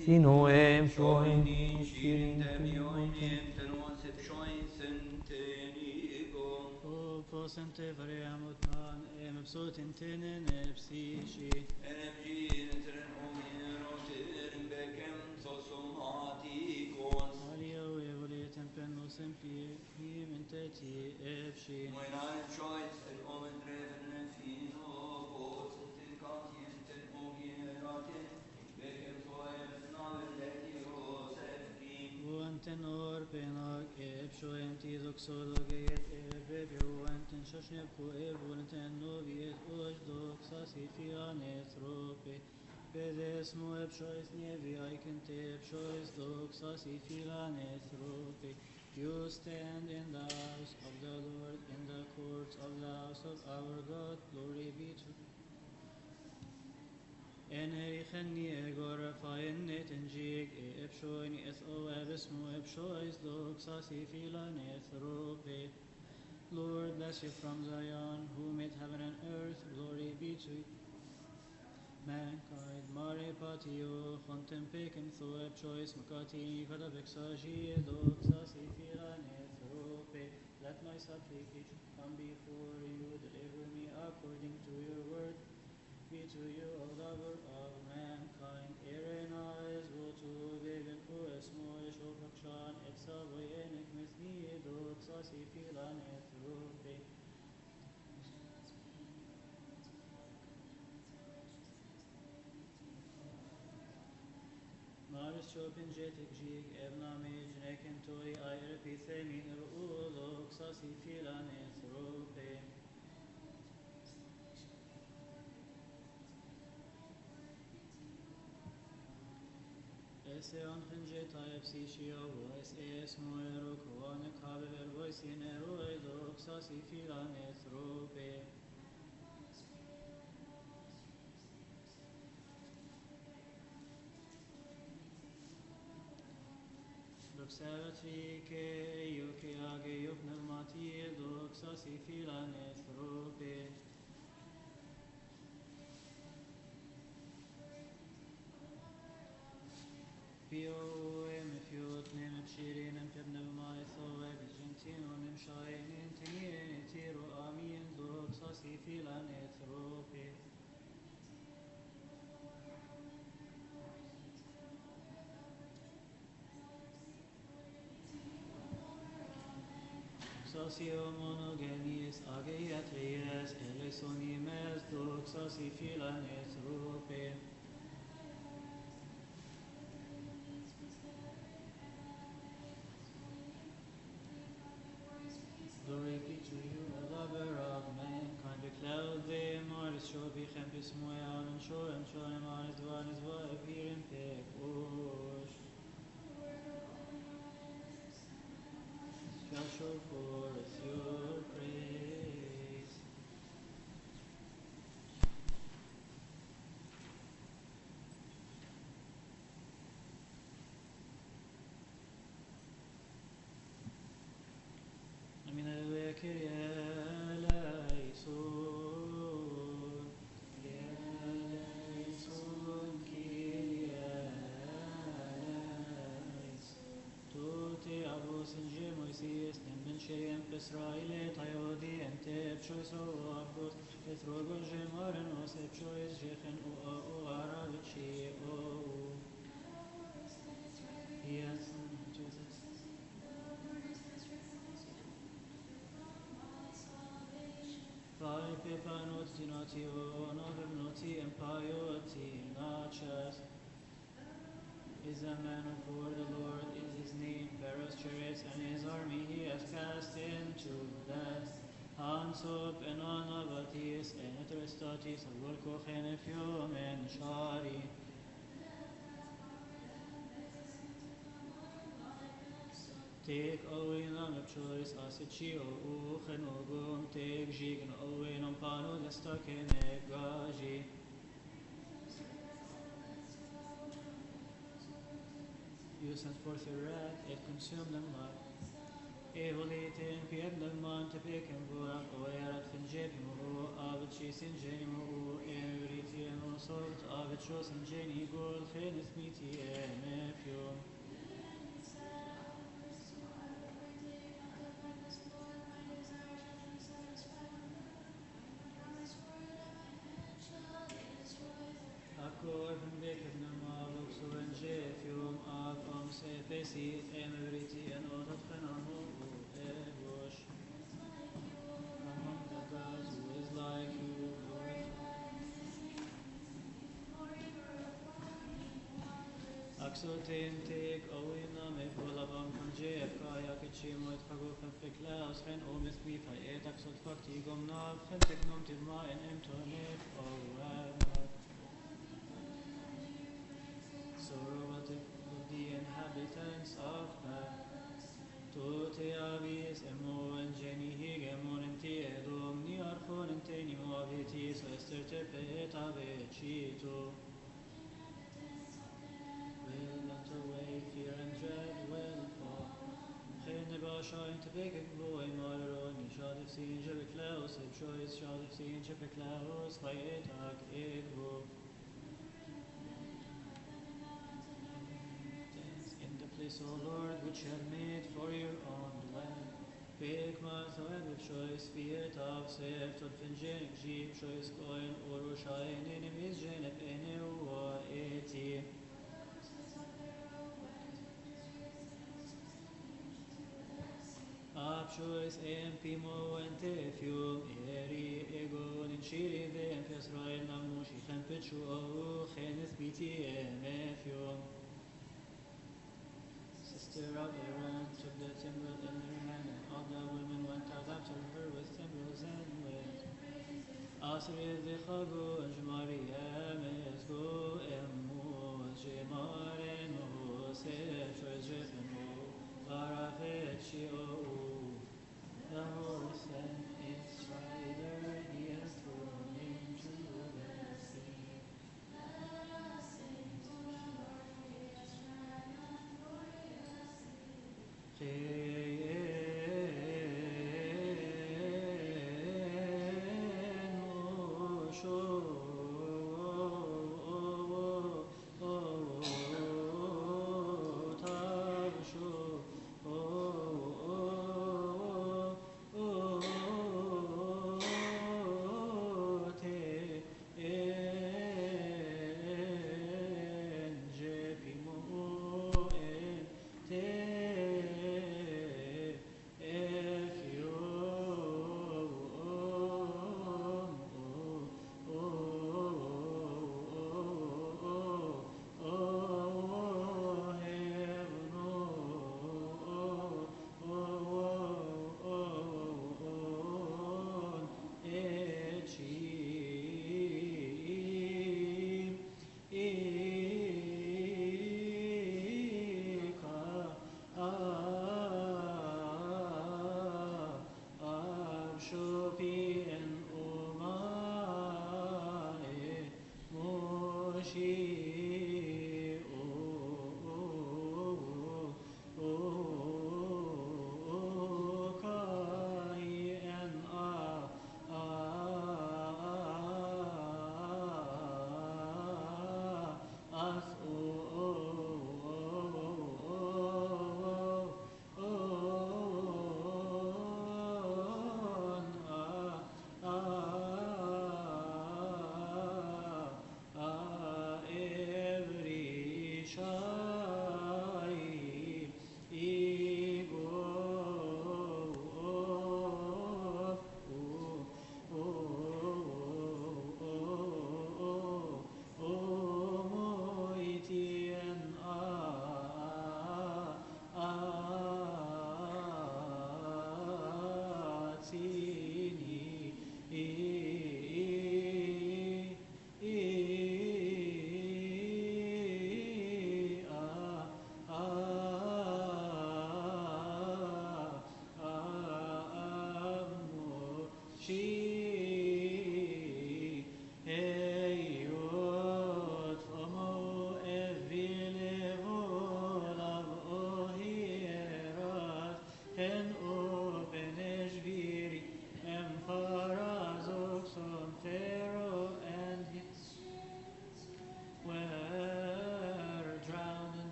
Sinoem shoin Shoinin shirin shirin temioinem tenosip shoin sentenigo. O posente variamut man emipsotin tenen epsishi. Energin tren omirotin bekem sosomatikos. Alio evolitem penus empie inteti epshi. Moinan choice et omen dreven fino posentin conscienten omiratin bekem soem navel letios efkim. Uanten or penag epsho entis oxologeet ebebio anten shoshnepko evolenten noviet doxas ifian etrope. Pedes mo epshois nevi aikente epshois doxas ifian etrope. You stand in the house of the Lord, in the courts of the house of our God. Glory be to Enericheni egorafien netenjig epshoin etho ebismo epshois doxas ifilan ethrope. Lord, bless you from Zion, who made heaven and earth. Glory be to mankind. Mare patio contempecem tho epshois makati kadavexagi doxas ifilan ethrope. Let my supplication come before you. Deliver me according to your word. Be to you, O lover of mankind. Erenais votu vegan uesmo eshofakshan et savoyenik mithni doxas ifilan ethrope. Maris chopin jetik jig evname jneken toi air pithemin doxas ifilan ethrope. Ese onfingeta epsishio voice es moero koane kabever voice in eroi doxas ifilan ethrope. Doxavatri ke ioke age yok pneumati doxas ifilan ethrope. Pio emifiot nem pshirin em pebnevmai thoe vigention em shainin tenien tiro amin doxas ifilan ethrope. Socio monogenes ageiatries eleisonimes doxas ifilan ethrope. Glory be to you, O lover of mankind. Becloud the maris shobichem pismoyam and shoem maris vanis vaepirim pekosh. Shall show forth your praise. Amin alleluia Kyrie eleison. Kyrie eleison. Kyrie eleison. Tuti avos in gemoisis nem shem Israele tayodi ente pshois o avos ethrogo gemaren os pshois jechen o aravichi o. Yes, Jesus. Fai pepanot tinatio novemnoti empaioti nachas. Is a man of war, the Lord is his name. Pharaoh's chariots and his army he has cast into death. Hansop and Anavatis and Etristatis of Volkochen Efium and Shari. Take away nam of choice asichio uchen ogum take jigen away nam pano destaken gaji. You sent forth your wrath, it consumed them not. Evolite in pied man to pick and go up away at Finjepimo, Avici Sinjemo, Eritimo صوت آبت شو سنجيني قول خين اسميتي مفيوم Ako even beken na mabok so en jefium av om se pesit emeriti en otat fenamo evosh. Among the gods who is like you, Lord. Aksotin tek oina me volavam kon jef kaya kitchimo et chago feklaus chen omis bifa et aksot fakti gomnav chen teknom tivma en emtonef orat. Sorobatic of the inhabitants of earth. Tote avis emo en geni higemon en tiedom ni archon en teni moavitis ester tepet avecito. Will melt away fear and dread will fall. Chene bashain tebekek boy maron shadif sin jebeklaus et choice shadif sin jebeklaus vayetak egbo. In the place, O Lord, which you have made for your own dwelling. Big mouth and with choice fiat of seft od fingenik jeep choice coin orushain enemies genep enua eti. Ab choice empimo and tefium eri egon in shiri vem fesrael namushi tempechu o chenes biti emefium. Sister of Aaron took the timbrel in her hand, and all the women went out after her with timbrels and with Asri the Chago and Jemariam is go emu Jemaren Hosef Jefemo Varafet Shio the horse and its rider he has thrown into the sea.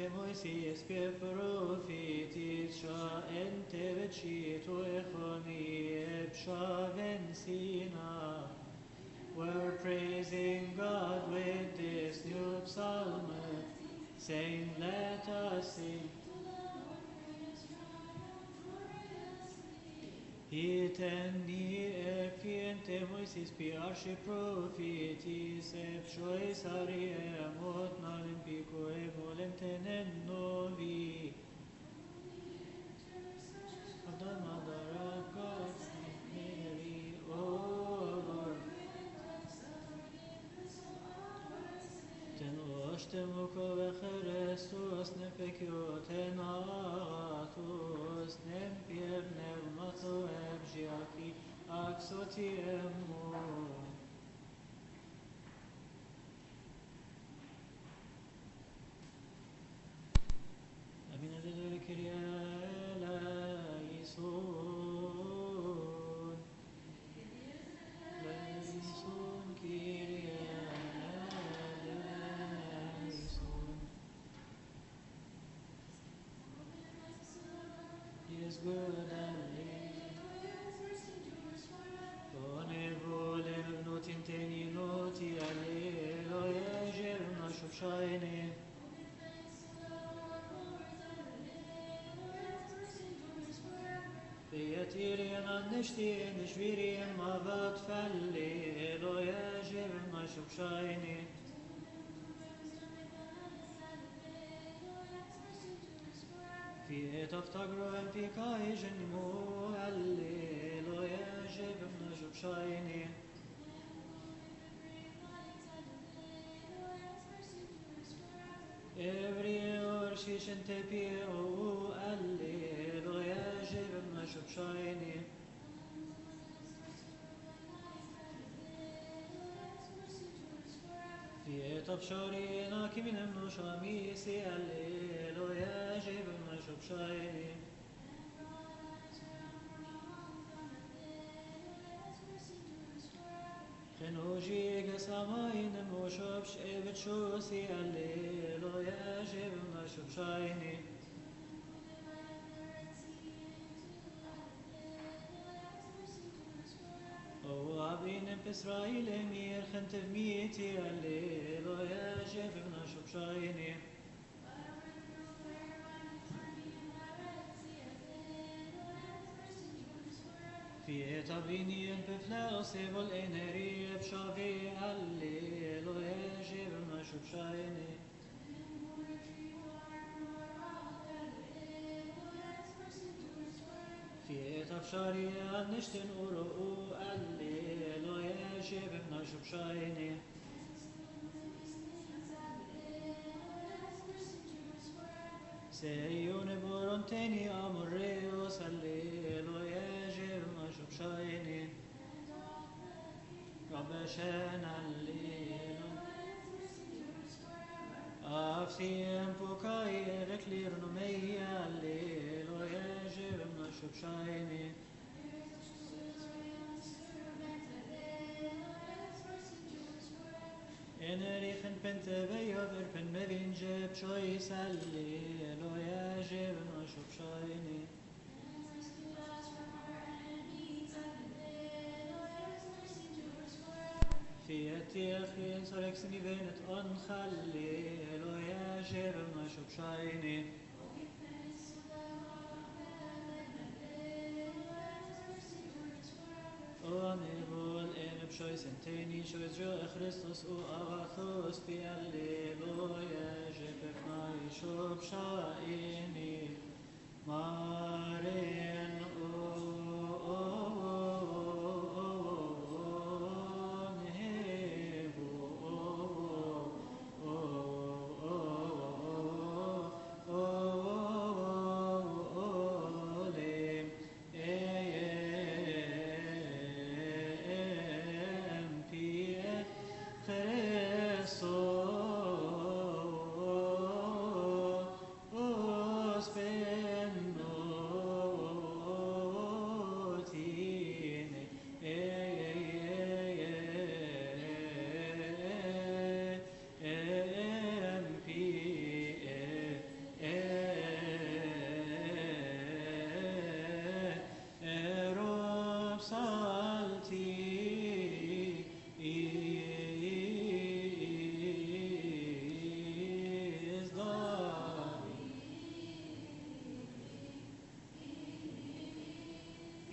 Moises per profetis sha ente vecito echoni ebsha vencina. We're praising God with this new psalm, saying, let us sing. Hiteni efiente Moises pi arche profetis ebshois arie mot nalin pico evolem tenen novi. Adam adara God's Mary, O Lord. Tenoshtemoko vecherestos nefekioten atos nempiev nevmato ebjiaki aksotiemo. Amina de Kyrie eleison. Eleison Kyrie eleison. He is good and volem not inteni noti alleluia gerna shofshayne. Beyatirien annishtin shvirien mavat falleluia gerna shofshayne. Fi taftagro en fi kai jenimu alleluia gerna shofshayne. Every orshishin tepi o alleluia gerna shofshayne. Fiet of Shorina Kiminem no Shamisi Alleluia Jebim Shopshayni. Khenoji Gasamain Moshopsh Evet Shosi Alleluia Jebim Shopshayni. O Abin Israel Emir Khantev Miti Alleluia Jebim Shopshayni. Fi tabini en pefla sevol eneri ebshavi alleluia jebim shopshayni. Fi tafshari annishtin uru alleluia jebim shopshayni. Seyune boronteni amoreos alleluia jebim shopshayni. Rabbeshen alleluia. Afsiem pukai eveklir numei alleluia jebim shopshayni. Enerichen penteveyo verpen mevin jeb chois alleluia jebim shopshayni. Fieti achin sorex nivenet on alleluia jebim shopshayni. O nevol eneb shois enteni shois jo Christus o avathos pi alleluia jebefnai shopshayni. Maren Spendo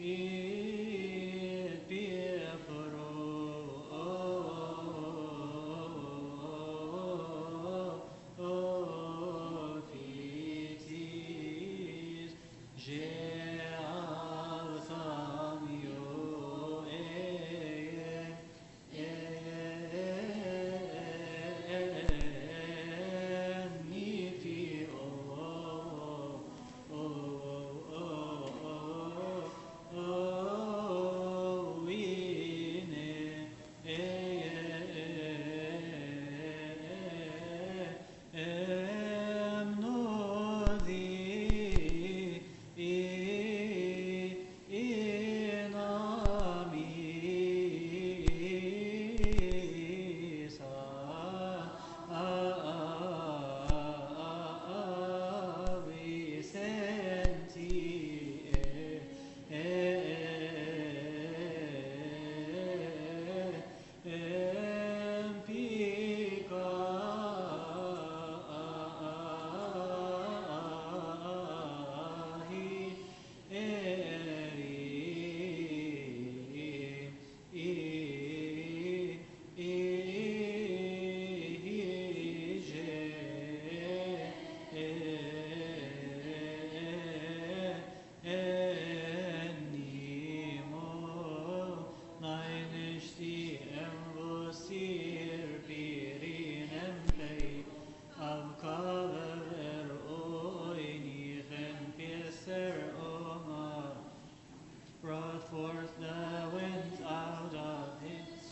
Brought forth the winds out of his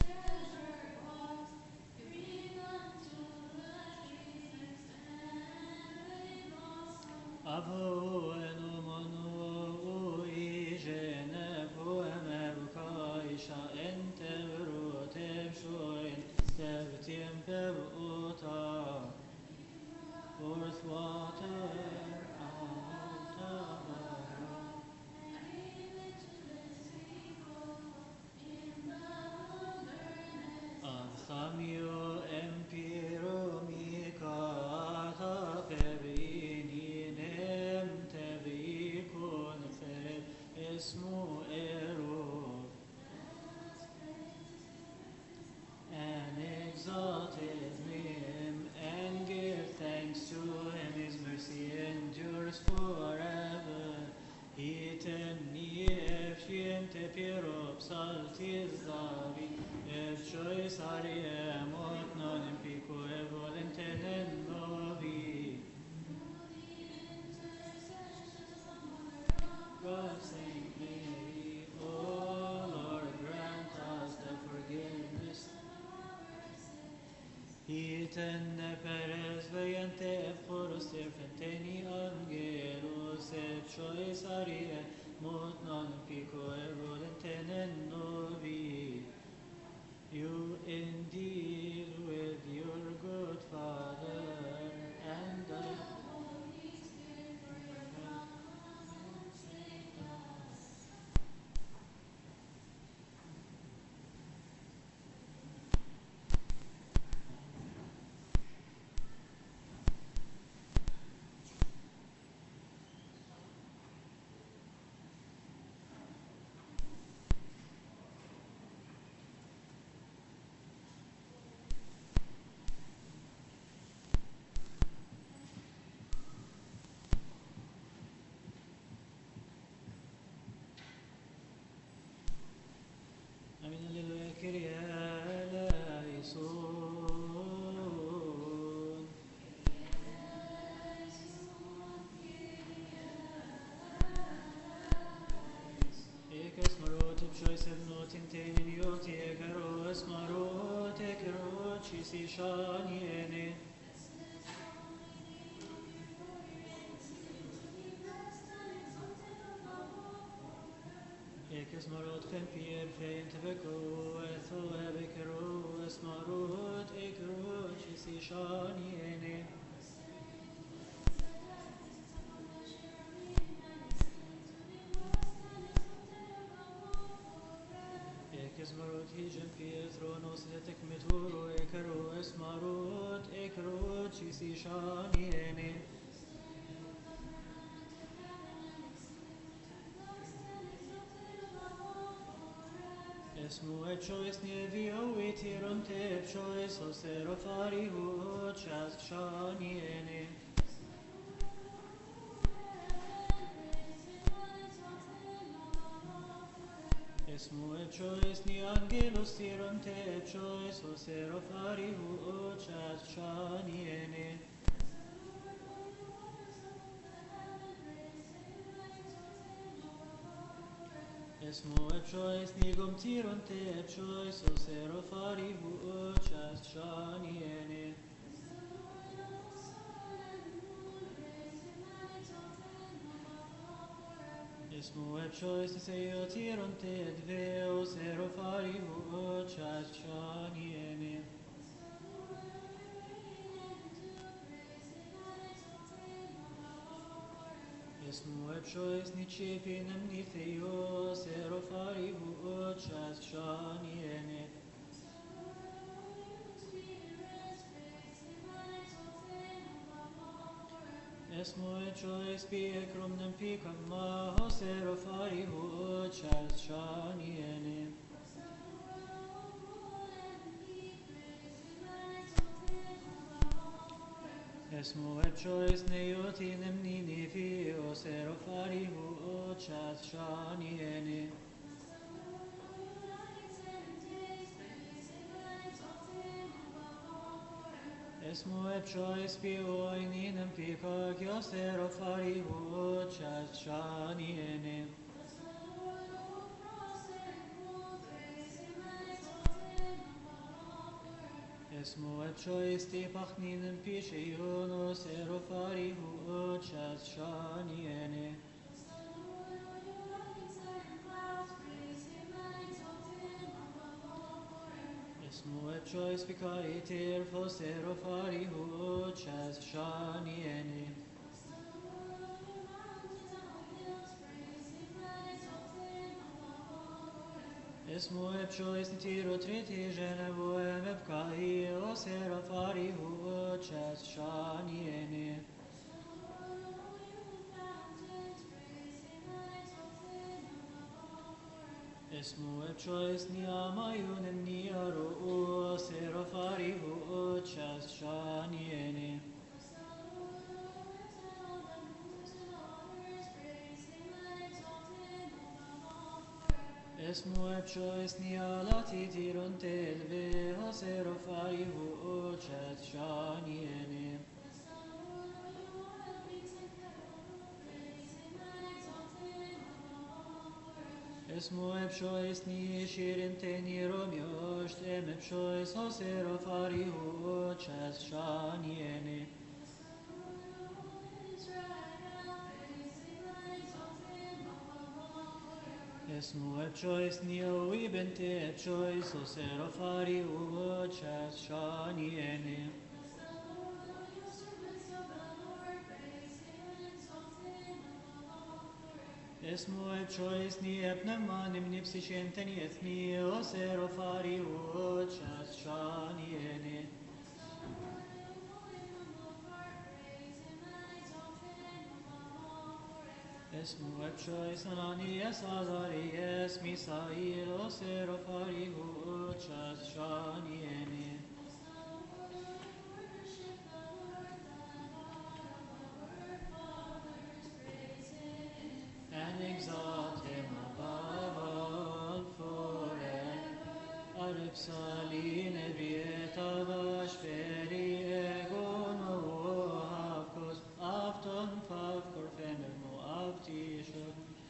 Avo enomonu ijenevu emerkaisha enterutem shoin tevtiem pevuta forth water out of the rock. Samio empiro mikata pevininem tevikun fed ismu ero and exalted him and give thanks to him. His mercy endures forever. Iten efshinte piro psaltis davi choice ariemot non impico evolentenen novi. God Saint Mary, O Lord, grant us the forgiveness. Iten peres veiante foros serpenteni angelos et choice ariemot non impico evolentenen novi. You indeed with your good Father and the Holy Spirit forever save us. Amen. Alleluia. Kyrie eleison. Ekes marot ipshois evnot intenin ioti egaros marot ekerot chisi shaniene. Ekes marot fen pier fein teveko etho ebekero es marot ekerot chisi shaniene. Ekes marot hijem Pietronos etek meturo ekero es marot ekerot chisi shaniene. Esmu epshois nevio itiron te epshois o serofari hu chas shaniene. Esmu epshois ni angelos tiron te epshois o serofari hu chas shaniene. Esmu epshois nigom tiron te epshois o serofari hu chas shaniene. Esmu epshois niseo tiron te edve o serofari hu chas shaniene. Esmu epshois nichipinem nitheo serofari hu chas shaniene. Esmu epshois pi ekrumnem pikama o serofari hu chas shaniene. Esmu epshois neotinem ninifi o serofari hu chas shaniene. Esmu epshois pi oininem pikak o serofari hu chas shaniene. Esmu epshois ti pachninem pishion o serofari hu chas shaniene. Esmu epshois pikaitir fo serofari hu chas shaniene. Esmu epshois nitiro triti genevo emepkai o serofari hu chas shaniene. Esmu epshois niamayunem niaru o serofari hu chas shaniene. Esmu epshois nialati tiron telve o serofari hu chas shaniene. Esmu epshois ni shirin te ni romiosh tem epshois o serofari hu chas shaniene. Esmu epshois ni oiben te epshois o serofari hu chas shaniene. Esmu epshois ni epnemanim nipsishenten yethni o serofari hu chas shaniene. Esmu epshois Ananias Azarias Misail o serofari hu chas shaniene. And exalt him above all forever. Arepsaline vietavash peri egon o havkos afton favkor femermo avtisho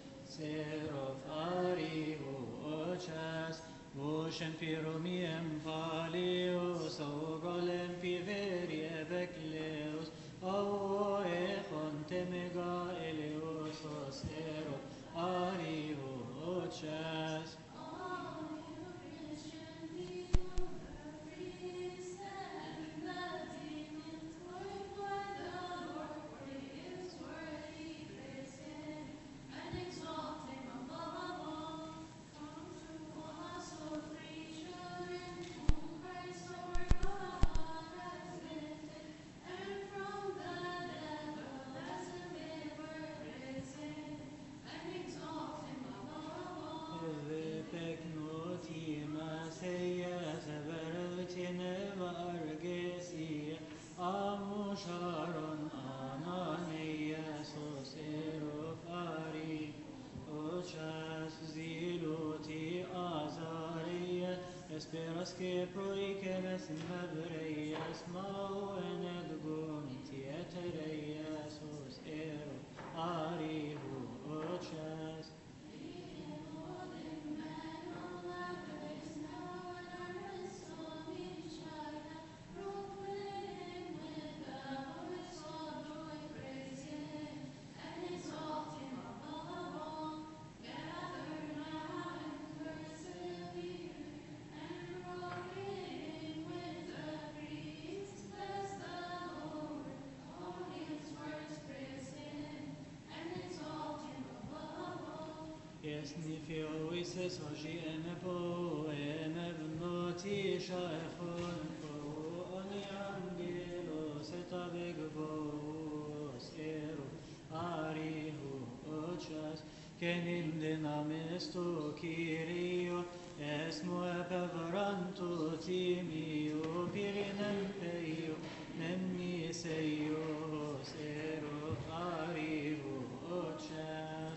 serofari hu chas Voshem piromiem palios o golem piveri evekleos o echon temega eleos o sero ari hu chas que proicemes in mebreias mau en edgun tietereias os ero arihu oches. Yes, nifio ises hoji emepo emevnoti shaefon po oni angelos et avegvos ero arihu ochas kenin dinamesto kirio esmo epevaranto timio pirinem peio nemni seios ero arihu ochas.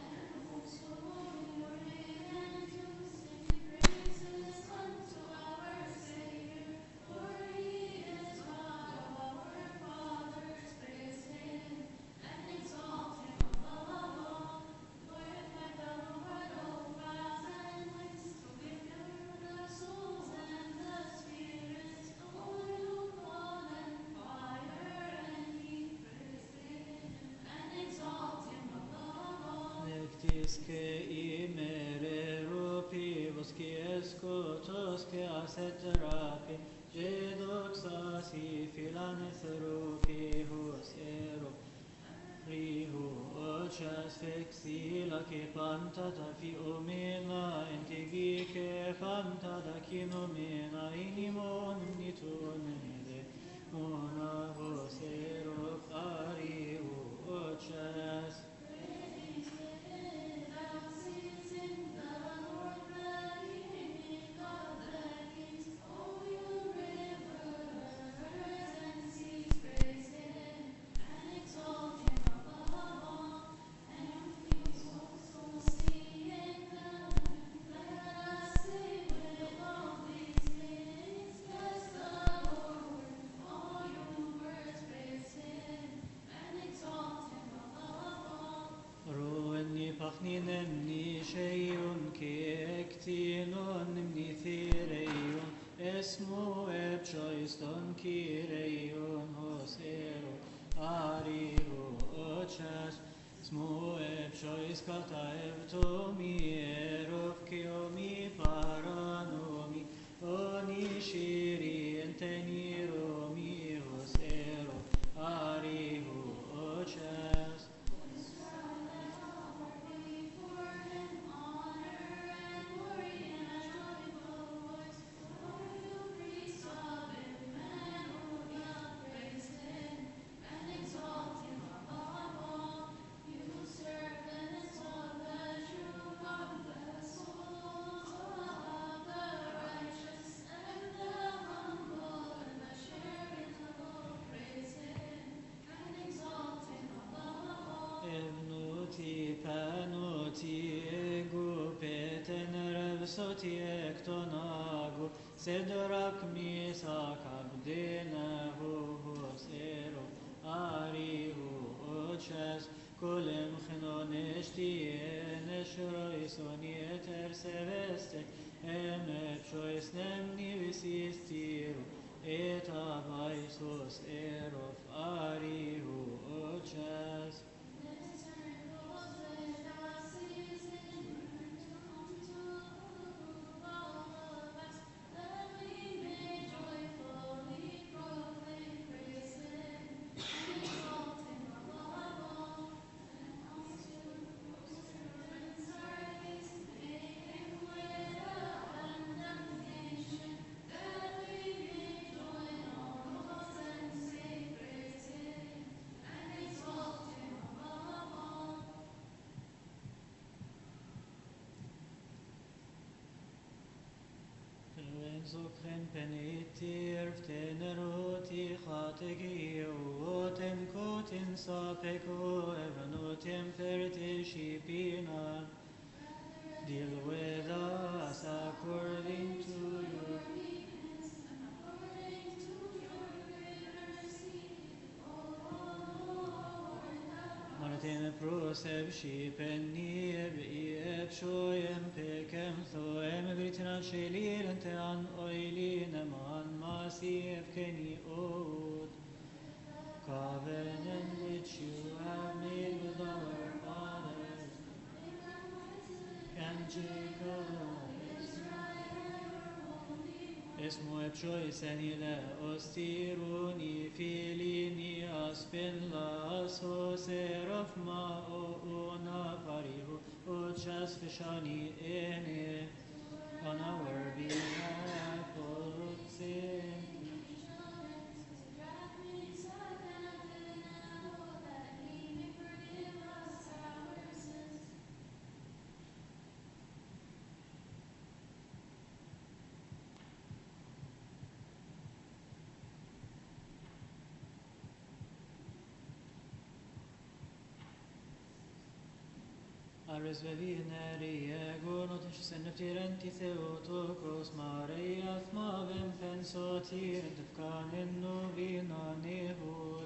Nectis que imerero pivos que escotos que aseterape gedoxas y filanes ropihos ero rihu ochas fexila que pantata fi omena entigi que pantata kinomena inimon nitunede mona vos ero arihu ochas. Roenni pachninem sheion ki ektinon nimni thireion esmo epchoiston kireion hosero ariho ochas smo epchois kata evtomi erov kiomi paranomi oni shiri enteniromi hosero ariho ochas. Evnuti panuti ego peten revsoti ektonago sedrak misak abdena hos ero arihu ochas kolem chenoneshti eneshroisoni eter seveste emepshois nemni visistiru et abaisos erof arihu ochas. Zokren penitir teneroti khategi otem kotin sapeko evanotem ferti shipina deal with us according to your proseb shipenni eb shoyem pekem thoem britan shelil an oilin man masif keni od covenant which you have made with our fathers and Jacob. Esmo epshois enile ostiruni filini aspin las hoseraf ma o una parihu uchas fishani ene on our behalf of sin. Ares vevineri egon otis seneftirenti theotokos Mariath mavem pensotir defcanin novina nevol.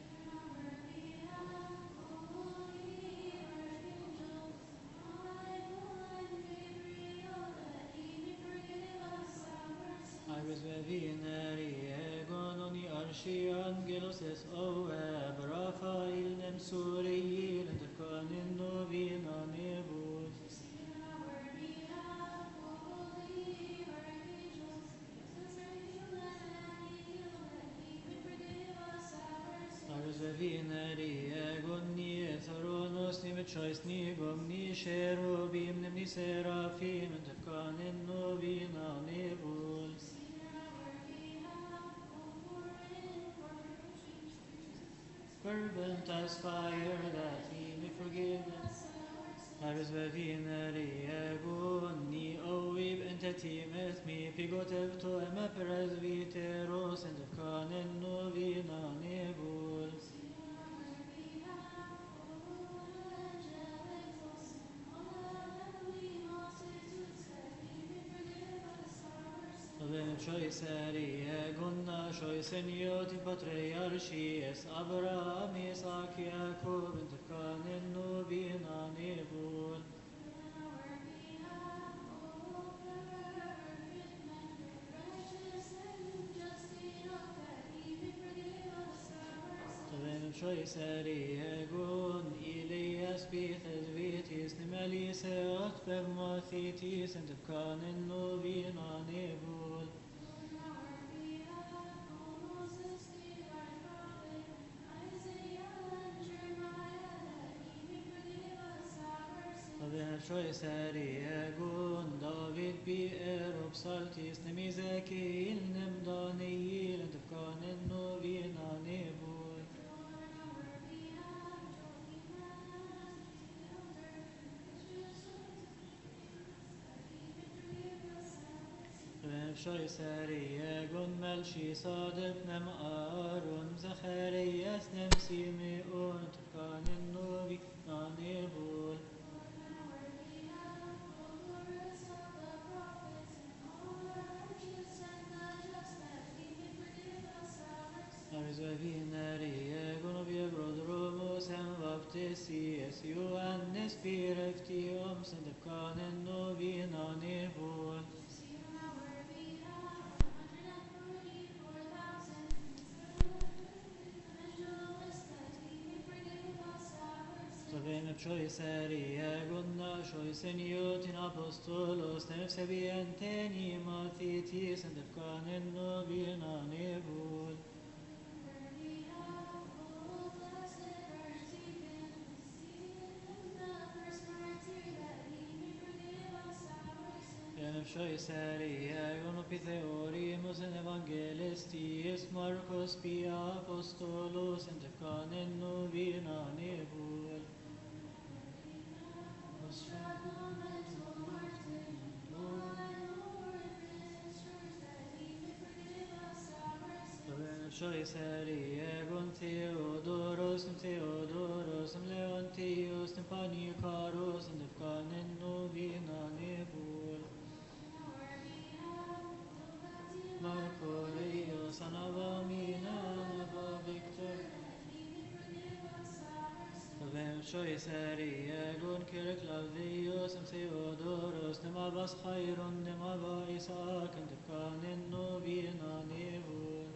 Ares vevineri egon oni arshi angelos es oeb Raphael nem suriyil defcanin novina nevol. Ares vevineri egon ni ethronos ni mechois ni gom ni cherubim nem ni serafim defcanin novina nevol. Fervent as fire that he may forgive us. Ares vevineri egon ni oib entetimet mi pigotev to eme presviteros and defcanin novina nevol. Avem choiseri egonna choiseniot in patriarchies Abraham, Isaac, Jacob, and defcanin novina nevol. Avem choiseri egon Elias Pethes vitis nimeliseot permathitis and defcanin novina nevol. Avem choiseri egon David Be'er Psaltis nem Ezekiel nem Daniel and defcanin novina nevol. Avem choiseri egon Melchisedek nem Aaron Zacharias nem Simeon defcanin novina nevol. Ares vevineri egon Obierodromos en baptisies Ioannes Pireftios and defcanin novina nevol. Avem choiseri egonna choiseniot in apostolos nefsebienteni mathitis and defcanin novina nevol. Avem choiseri egon Pitheorimus and evangelistis Marcos Pia apostolos and defcanin novina nevol. Avem choiseri egon Theodoros and Leontius and Panicaros and defcanin novina nevol. Marco Reus Anavamina Nava Victor. Avem شوي ساري يقول كيرك لافيوس Theodoros نما بس خير نما بايساك انت كان انو بينا نيبول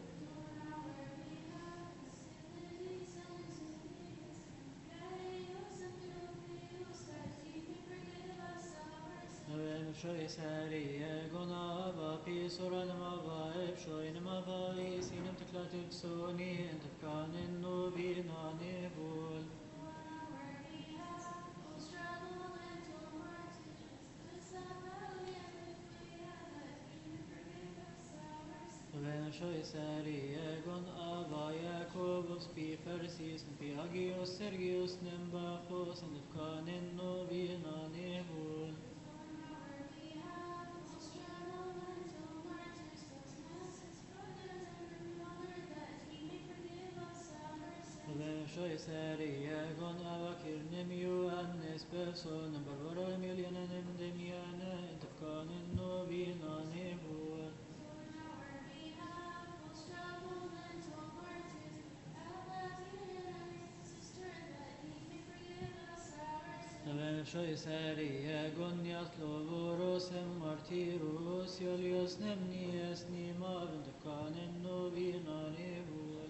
شوي ساري يقول ابا في سورة نما بايب شوي نما بايسي نمتك لا تكسوني انت كان انو بينا نيبول شوي ساري يقول ابا ياكوبوس في فرسيس في اجيوس سيرجيوس نمباخوس انت كان انو بينا نيبول شوي ساري يقول أواكر نميو أنس بفصون برورو مليون نمدميانا انت كان انو بينا نيبول شوي ساري يقول يطلب روسم مارتيروس يوليوس نمني اسني ما انت كان انو بينا نيبول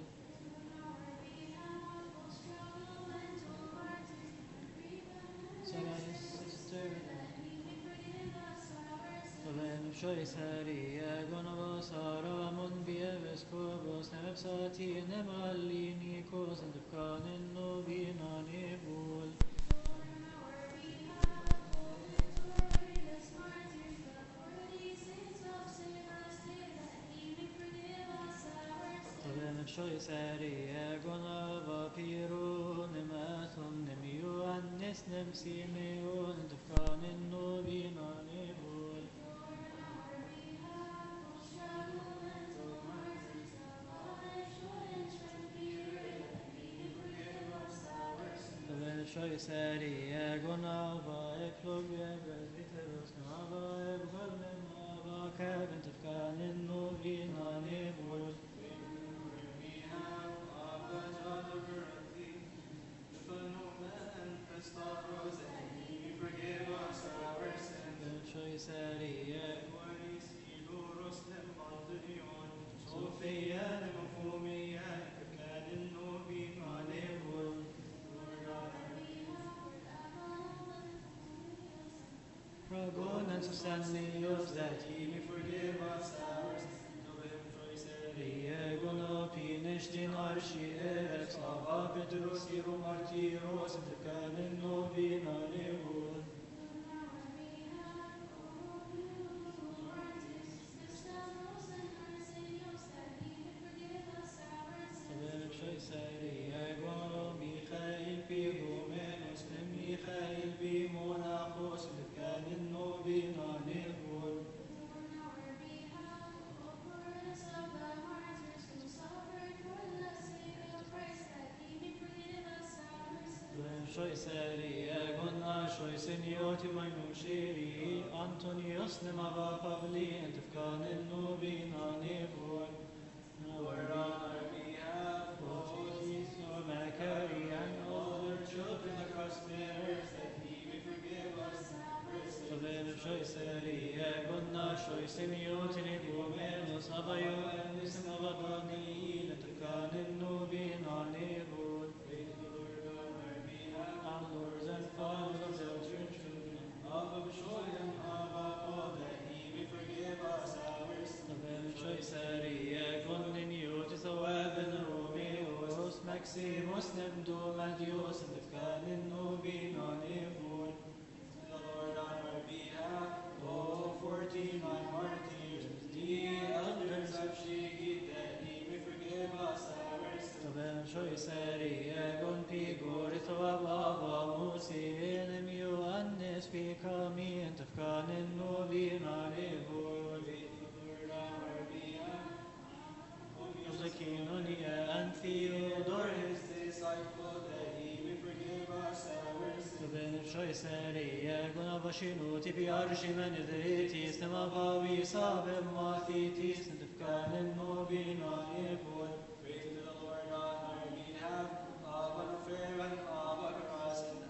شوي ساري يقول بصارا من بيبسكوبوس نمبساتي نماليني كوس انت كان انو بينا نيبول شوي ساري يقول بابيرو نماثم نميو أنس نمسي ميون انت كان انو بينا نيبول شوي ساري يقول أبا اكلوب يا برزبيتروس نابا ابغل من أبا كاب انت كان انو بينا نيبول شوي ساري يقول صوفيا مفهوميا كان انو بينا نيبول Pragon and Susanios that he may forgive us our sins. Diego finished in Archie ex of Petrus Martyros and the canon novina newood. Diego Michael Pigomenos and Michael Pimonachos and the canon novina newood. Shoi seri egonna shoi senioti mainushiri Antonios nemava pavli and Tifkan in Nubina Nevor. Lord on our behalf, O Jesus, O Macari, and all their children across the earth, that He may forgive us our sins. Shoi seri egonna shoi senioti nevumenos avayo and Nisnavadani and Tifkan in Nubina Nevor. Lords and fathers of your children, of joy and of all, that He may forgive us our sins. Shoi seri egonin yotis oaben Romeos, Maximus nemdo Madios, and the canon novina nevor. The Lord on our behalf, O 49 martyrs, the elders of Shigit, that He may forgive us our sins. Shoi seri egon pigorit oababa musin emiu annes picami and Tafkan in novina nevor. Lord on our behalf, O Zakinonia and Theodore his disciple, that he may forgive us our sins. Shoi seri egon avashinuti piarchimen idritis nemavavi sabem mathitis and Tafkan in novina nevor. Praise to the Lord on our behalf, Abba fair and Abba cross and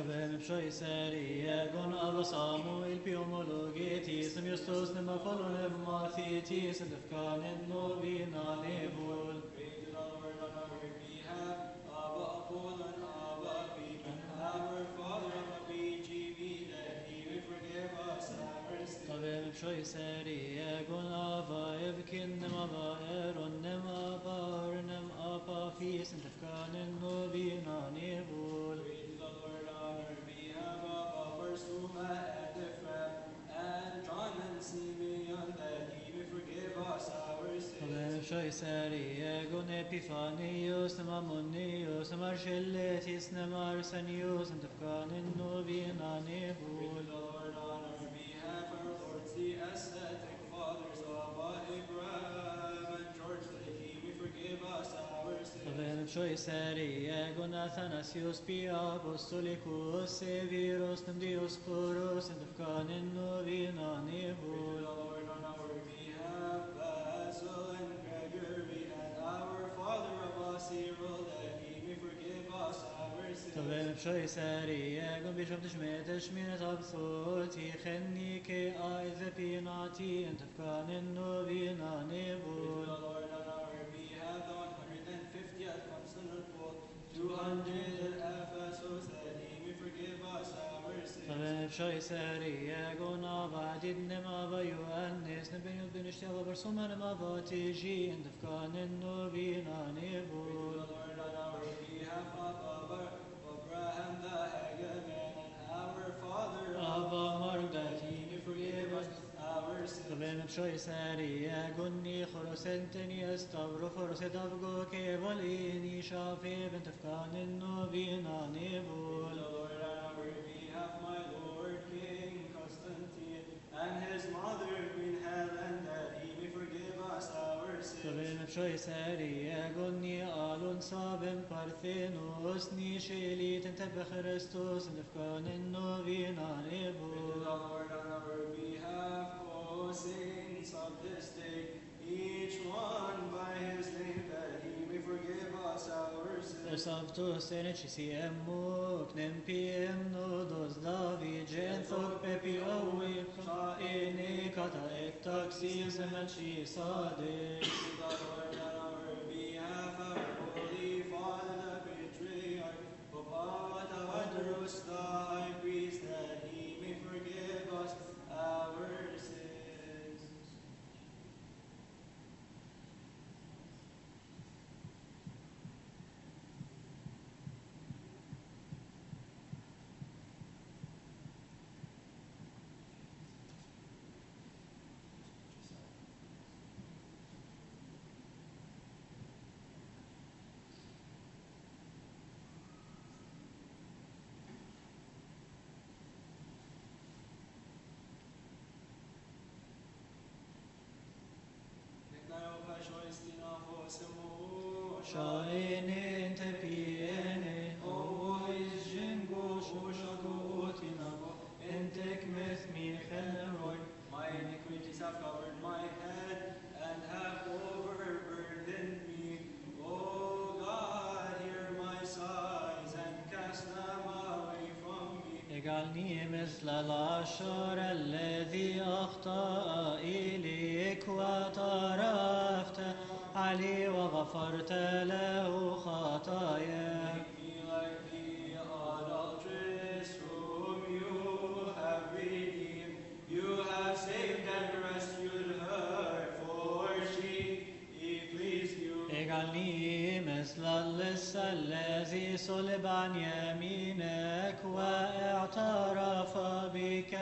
Shabem Shoy Seri Egon Ava Samuel Piomologetis Nem Justus Nem Apollonem Mathitis And Efkanen Novina Nebul. Praise the Lord on our behalf. Abba Apollon, Abba Beacon, our Father of BGB, that He will forgive us our sins. Shabem Shoy Seri Egon Ava Evkin Nem Ava Eron Nem Ava Or Nem Apa Fis And Efkanen Novina Nebul. Praise the Lord on our behalf. Abba first Uma and Ephraim, and John and Simeon, that He will forgive us our sins. Shabem Shoy Seri Egon Epiphanius Nem Ammonius Nem Archeletis Nem Arsenius And Efkanen Novina Praise Nebul. the Lord on our behalf, our lords, the ascetic fathers, Abba Abraham and George, that He will forgive us our sins. Shabem Shoy Seri Egon Athanasius Pia Apostolicus Severus Nem Dioscorus And Efkanen Novina Praise Nebul. the Lord on our behalf, Basil and Gregory, and our father Abba Cyril, that He may forgive us our sins. Shabem Shoy Seri Egon Bishop Dishmet Shminet Absulti Chennike Aizepinati And Efkanen Novina Praise Nebul. the Lord on our behalf, the 150 at Constantinople, 200 at Ephesus, that He may forgive us our sins. Shabem Shoy Seri Egon Ava Adid Nem Ava Yoannes Nem Ben Yud Ben Ishtava Barsuma Nem Ava Tiji And Efkanen Novina Praise Nebul. the Lord on our behalf, Abba Abraham the Hagaman, and our father Abba Mark that He may forgive us. our sins. Shabem Shoy Seri Egon Nichoros Enteni Estavro Foros Edavgo Kevalini Shafi Ben Efkanen Novina Praise Nebul. the Lord on our behalf, my Lord King Constantine, and his mother Queen Helen, that He may forgive us our sins. Shabem Shoy Seri Egon Ni Alon Sabem Parthenos Ni Shelit Entebe Christus And Efkanen Novina Praise the Nebul. Lord on our behalf, O saints of this day, each one by his name, that He may forgive us our sins. Esavtus enechisi emmuk nem piem nodos David genthok pepi owi ene kata et taxis emechi sade. Praise the Lord on our behalf, our Holy Father, the Patriarch, Pope Tawadros, the High Priest, that He may forgive us our sins. Shaine te piene o is jingo shoshagotina entek meth mi chelroy. My iniquities have covered my head and have overburdened me. O God, hear my sighs and cast them away from me. اجعلني مثل العشر الذي أخطأ إليك وترفت عليه وغفرت له خطاياه. Make me like the adulteress whom you have redeemed. You have saved and rescued her, for she pleased you. اجعلني مثل اللص الذي صلب عن يمينك واعترف بك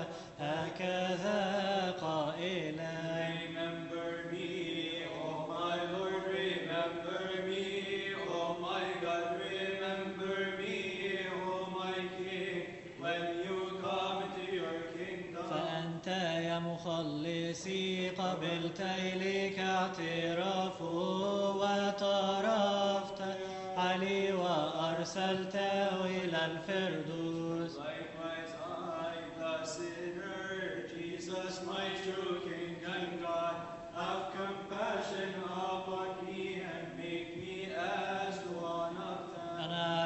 هكذا قائلا. Remember me, oh my Lord, remember me, oh my God, remember me, oh my King, when you come into your kingdom. فأنت يا مخلصي قبلت إليك اعترافه وترفت عليه وأرسلته إلى الفردوس. Likewise I, the sinner, Jesus, my true King and God, have compassion upon me and make me as one of them. أنا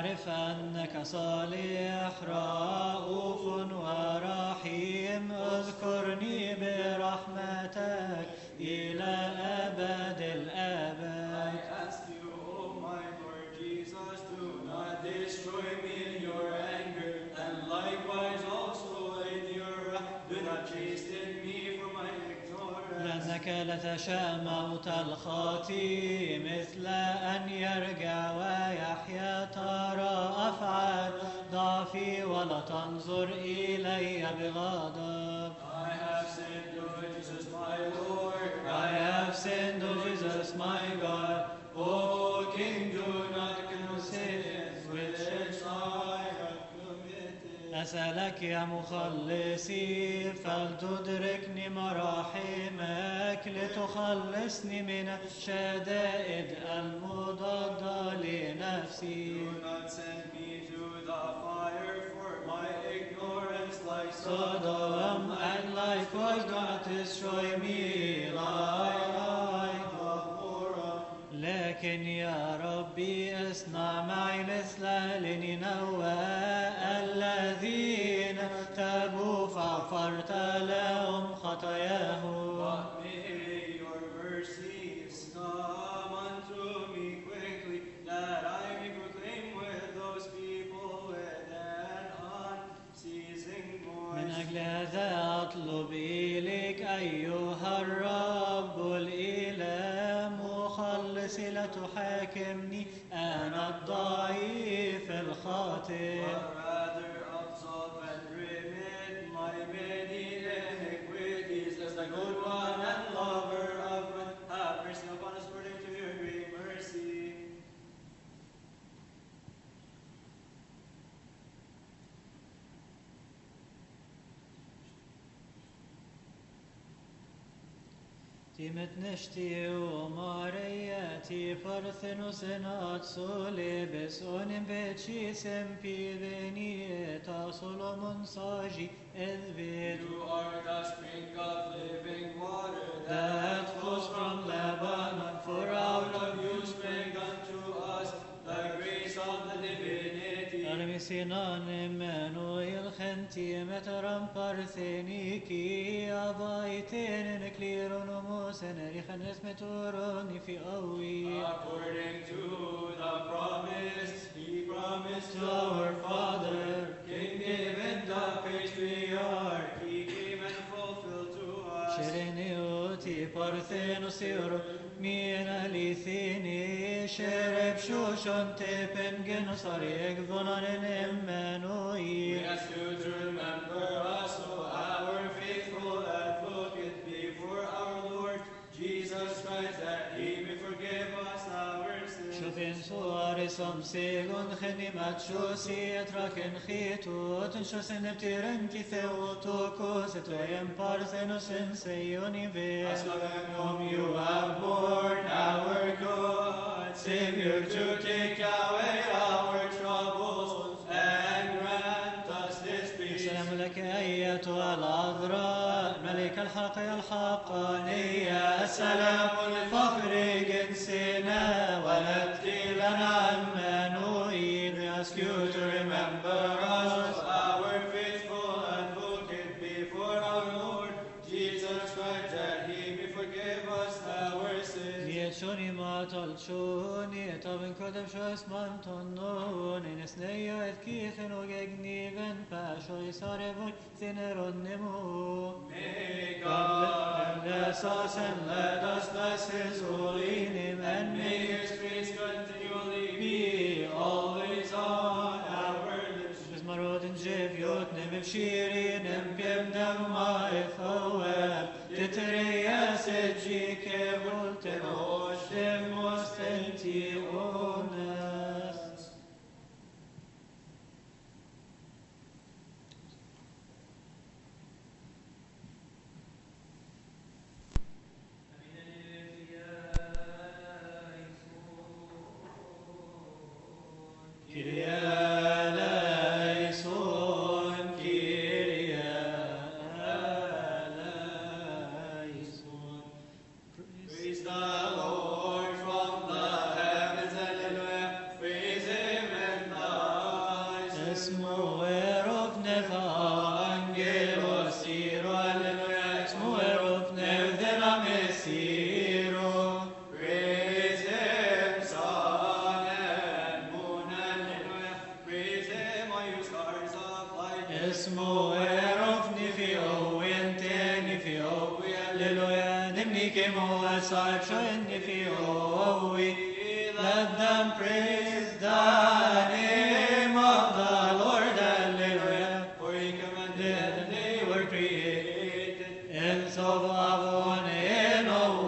أعرف أنك صالح رؤوف ورحيم اذكرني برحمتك إلى أبد الآباد. I ask you, O my Lord Jesus, do not destroy me in your anger, and likewise also in your wrath. Do not chasten me for my ignorance. لأنك لا تشاء موت الخاطي مثل أن يرجع ويحيا. ترى أفعال ضعفي ولا تنظر إلي بغضب. I have sinned, O Jesus, my Lord. I have sinned, O Jesus, my God. O King, do not consider which I have committed. أسألك يا مخلصي فلتدركني مراحمك لتخلصني من الشدائد المضادة لنفسي. Do not send me to the fire for my ignorance like Sodom, and likewise do not destroy me like Gomorrah. لكن يا ربي اصنع معي مثل لنينوى الذين تابوا فغفرت لهم خطاياهم. But may your mercies come unto me quickly, that I may proclaim with those people with an unceasing من voice. أجل هذا أطلب إليك أيها الرب الإله مخلصي لا تحاكمني أنا الضعيف الخاطئ. But rather absolve and remit my many iniquities, as the good one and lover of God, have mercy upon us according to your great mercy. Timet neshti o Mariati parthenosen at solebes onim becisem pivenieta Solomon sagi edvid. You are the spring of living water That flows from Lebanon, for out of you spring unto us the grace of the divinity. Armisinan Emmanuel genti metram partheniki abaiten klironomos enerichanes metoroni fi awi. According to the promise, he promised To our father, King David the patriarch, he came and fulfilled to us. Sherenioti parthenos euro mina lithini shereb shoshon tepen genosar egvonan Emmanuel. We ask you to remember us, O our faithful advocate, before our Lord Jesus Christ, that he may forgive us our sins. شوفين صور سمسيغون خني ماتشوسي اتراكن خيتوت شوسن بتيرن كيثو توكوس تويم بارثنوس سيوني في. As whom you have borne our good Savior to take away our troubles and grant us this peace. السلام لك أيتها العذراء ملك الحق الحقانية السلام لفخر جنسنا ولدت لنا عمانوئيل. We ask you to remember us, Our faithful advocate before our Lord Jesus Christ, that he may forgive us our sins. Dietshoni matalshoni taben kodem shoes mantonon inesneya et kichen og egniven pashoy sarevon sineron nemo. May God Bless us and let us bless his holy name and may may his grace continually be always on our lips. his marodin jeviot nem shirin em piem dama efaweb titreyas et jike volten oshem ostenti ones. Kyrie eleison, Kyrie eleison. اسمه رفنف أنجلو سيرو هللويا اسمه رفنف ذنب سيرو Praise him, sun and moon, hallelujah. Praise him, all you stars of light. اسمه رفني في أوين تاني في أوي هللويا نبني كمو صعب شو إني في أوي Let them praise the name of the Lord, hallelujah. For he commanded Then they were created in so one in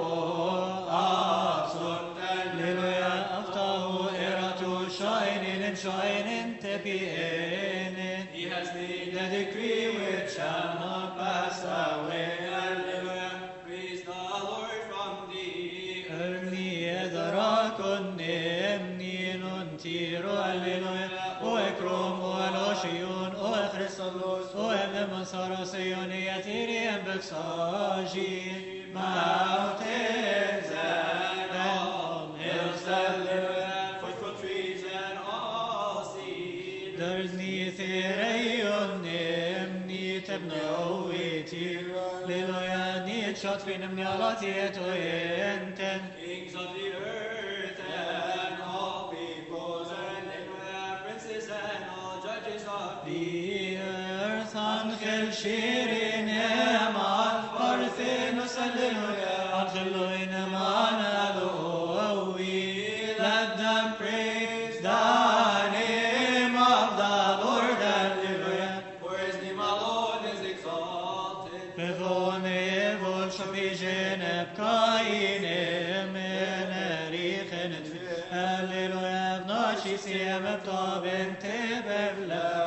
hallelujah. أفطاه إراتو shining تبيين. he has made The decree which shall not pass away, hallelujah. Praise the Lord from thee. أرني أدراكن نمني ننتيرو هللويا وإكرم والوشيون وخريستوس وإبن مسارسيون يتيري بكساجي mountains and all hills hallelujah. Fruitful trees and all seed. درني ثيريون نمني تبنويتي للويا نيت شاطفين من يالاتي توينتن Kings of the earth and all peoples and princes and all judges of The earth أنخل شيرين مع بارثينوس هللويا أنخلوين معنا لووي Let them praise the name of the Lord hallelujah For his name alone is exalted. بغوني فول شبيجين بكاين من ريخن هللويا بناشي سيام بطابن تبلا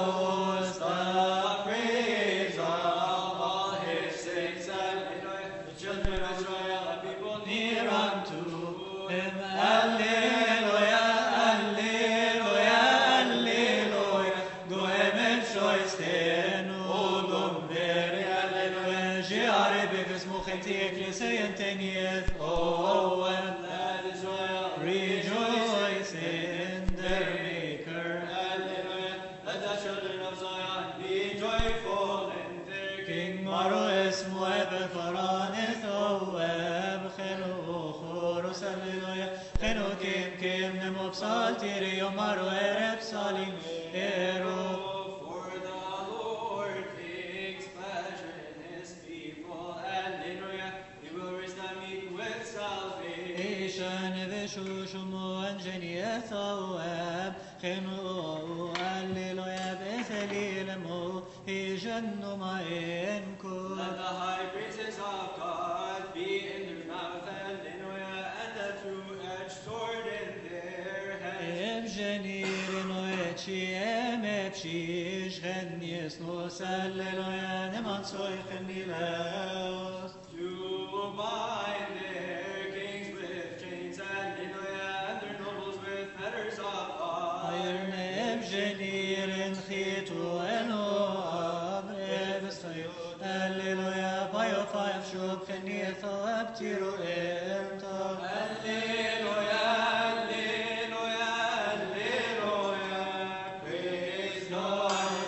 the praise Of all his saints, hallelujah. The children of Israel and people near near unto him hallelujah hallelujah hallelujah go him shoisten ugum veri hallelujah جاري باسمه خنتي اكليسيا تنيث oh that Israel rejoice in their maker hallelujah. Let the children of Zion be joyful in their King Maro اسمه بفرانث واب خنو خورس هللويا خنو كيم نمو بسالتيري يوم مارو ارب سالين ايرو For the Lord takes pleasure in his people, hallelujah. He will raise the meek with salvation. إيشان بشوش مؤنجني ثواب خنو هللويا بثليل مو هيجن ما إنكو Let the high praises of God be in their mouth, hallelujah, and the two-edged sword in their hand. بجنير نويتشي بشيش غني سنوس هللويا نمان سوي خني لاوس To bind their kings with chains, hallelujah, and their nobles with fetters of iron. Ayırne bjenir khitu eno abrebestoy Alleluia bayo fayf shub khni thawab tiro enta Hallelujah, hallelujah, hallelujah. Praise God.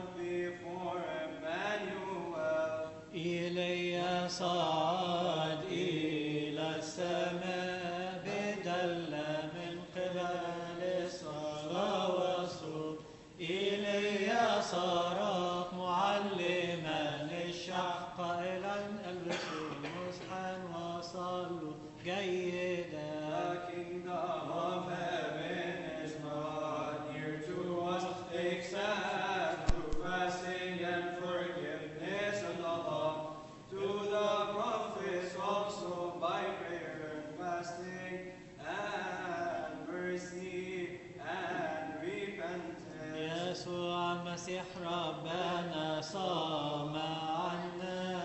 before Emmanuel. إلي صعد إلى السماء بدل من قبل الصلاة والصوم. إلي صار معلما للشعب قائلا البسوا مسحا وصلوا جيدا. The kingdom of heaven is not near to us, except through fasting and forgiveness of the law. To the prophets also by prayer and fasting and mercy and repentance. يسوع المسيح ربنا صام عنا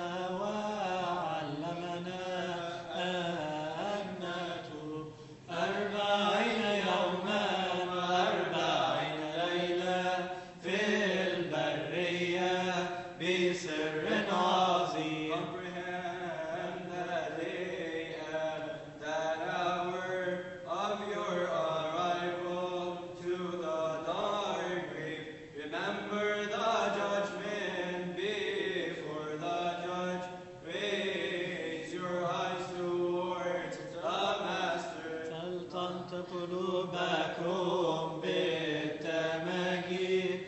وعلمنا أن نتوب 40 يوما و40 ليلة في البرية بسر عظيم. Comprehend the day and that hour of your arrival to the dark grave. Remember the judgment before the judge. Raise your eyes towards the Master. فلتنطق قلوبكم بالتمجيد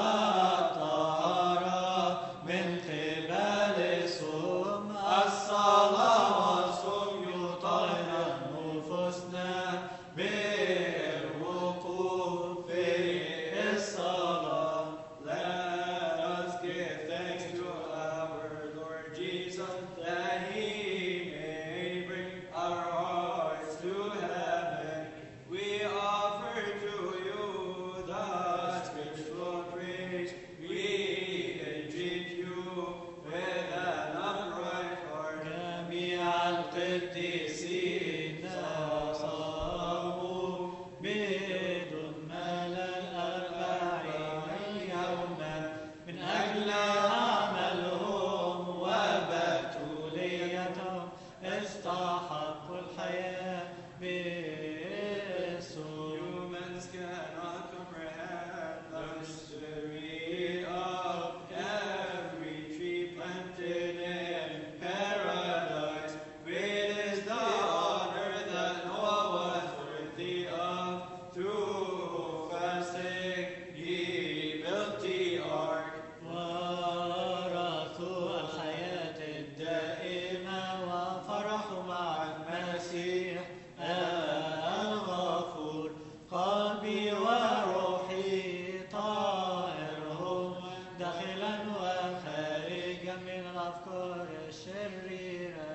والطهارة من قبل الصوم. الصلاة والصوم يطهر نفوسنا بالوقوف في الصلاة. Let us give thanks to our Lord Jesus that He may bring our hearts to heaven. We offer to you the spiritual praise. We entreat you with an upright heart. جميع القديسين صاموا بدون ملل 40 يوما من أجل عملهم وبتوليتهم استحقوا الحياة بالصوم. Humans cannot comprehend the mystery of every tree planted in paradise. Great is the honor that Noah was worthy of. Through fasting he built the ark. ورثوا الحياة الدائمة وفرحوا مع المسيح الغفور. قلبي وروحي طائرهم داخلا وخارجا من الأفكار الشريرة.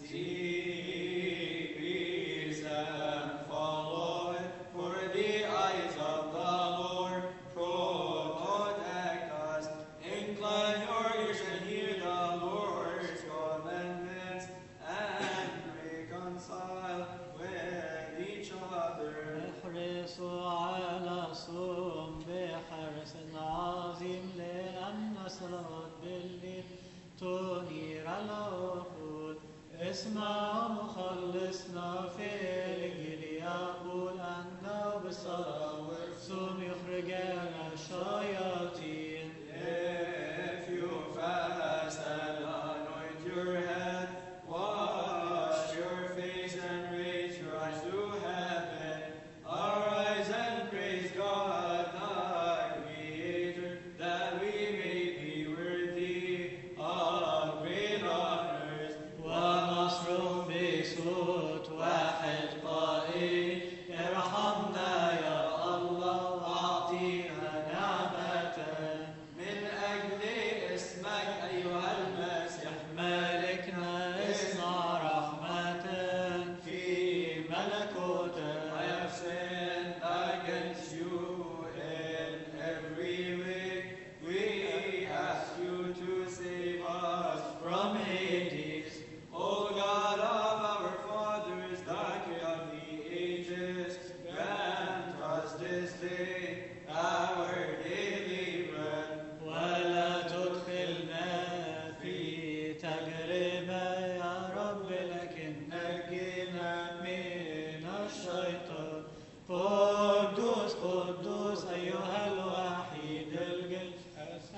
Seek peace and follow it, for the eyes of the Lord protect us. Incline your ears and hear the Lord's commandments, and reconcile with each other. احرصوا على الصوم بحرص عظيم لأن صلاة بالليل تنير العقول. اسمع مخلصنا في الإنجيل يقول أنه بالصلاة والصوم يخرجان الشياطين. If you fast and anoint your head, wash your face and raise your eyes to heaven, arise and praise God the Creator, that we may be worthy of great honors. ونصرخ بصوت واحد قائل ارحمنا يا الله واعطينا نعمة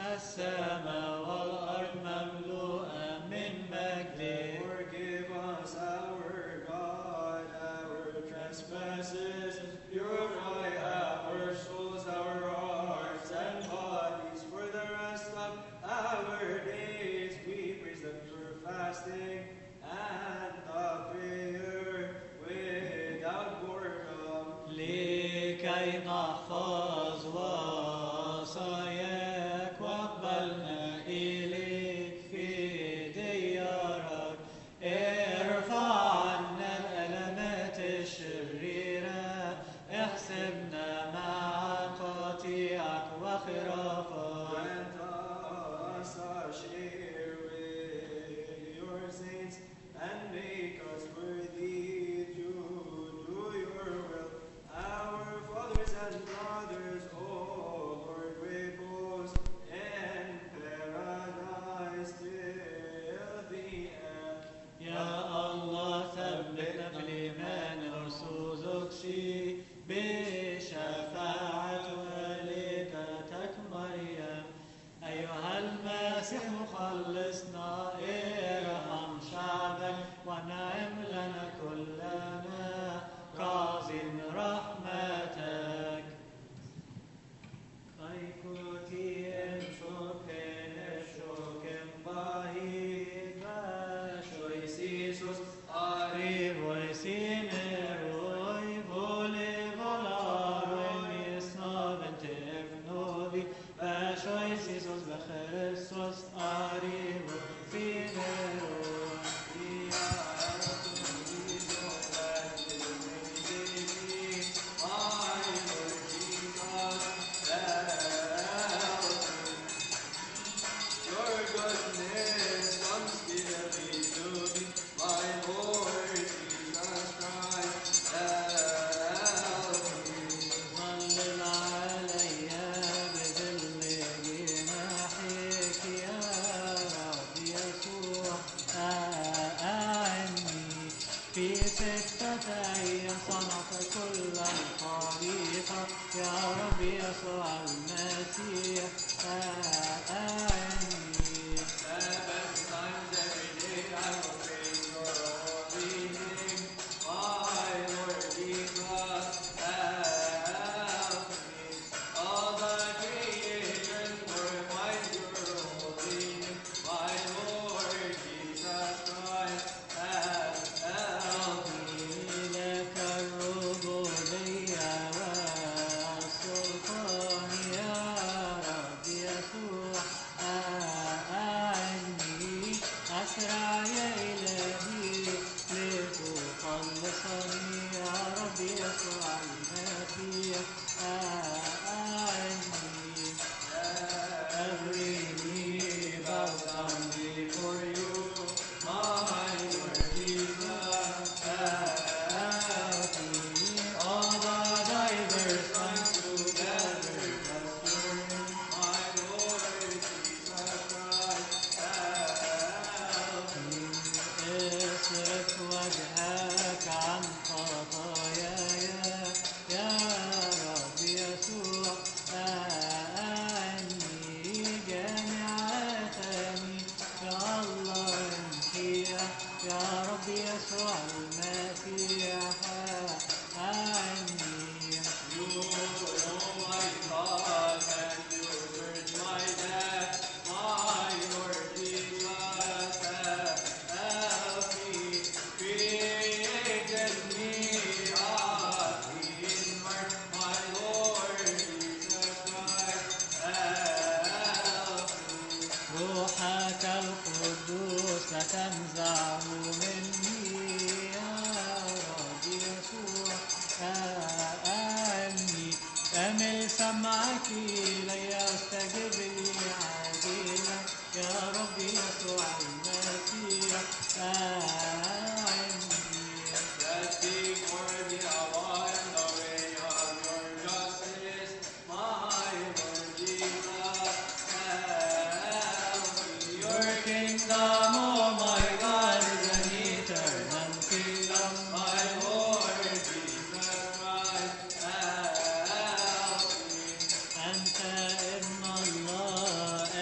السماء والأرض مملوءة من مجدك. Forgive us, our God, our trespasses. Purify our souls, our hearts and bodies. For the rest of our days, we praise the pure fasting and the prayer without boredom. لكي نحفظ وصاياك واقبلنا إليك في ديارك. ارفع عنا الألمات الشريرة، احسبنا مع قطيعك وخرافك. Grant us a share with your saints and make us worthy to do your will. Our fathers and brothers, O Lord, repose in paradise till the end. يا الله ثبتنا في الإيمان الأرثوذكسي بشفاعة والدتك مريم. أيها المسيح مخلصنا، ارحم شعبك ونعم لنا كلنا كعظيم رحمتك. Kaikoti en shoken bahid vashois Isus arrivoi sineroi vole volaroi misnavente evnovi vashois Isus v'Christos arrivoi sineroi. Your goodness comes dearly to me, my Lord Jesus Christ, help me. ظلل علي بظل جناحك يا رب يسوع، أعني في 6 أيام صنعت كل الخليقة يا رب يسوع المسيح، أعني. 7 times every day I will praise your holy name, my Lord Jesus, help me. All the creation glorifies your holy name, my Lord Jesus Christ, help me. لك الربوبية والسلطان يا رب يسوع، أعني. أسرع يا إلهي لتخلصني يا رب يسوع المسيح، أعني. Every knee bows down before you, my Lord Jesus, help me. All the diverse tongues together bless your name, My Lord Jesus Christ, help me. اصرف وجهك عن خطاياي يا رب يسوع، أعني. جامع آثامي يا الله امحيها يا رب يسوع المسيح، أعني. You know my thoughts and you search my depths, my Lord Jesus, help me. Create in me a clean heart, my Lord Jesus Christ, help me. روحك القدوس لا تنزعه مني يا رب يسوع، أعني. أمل سمعك إلي واستجب لي عاجلا يا رب يسوع المسيح، أعني. Set before me a walk in the way of your justice, my Lord Jesus, help me. Your kingdom, oh my God, is an eternal kingdom, My Lord Jesus Christ, help me. أنت ابن الله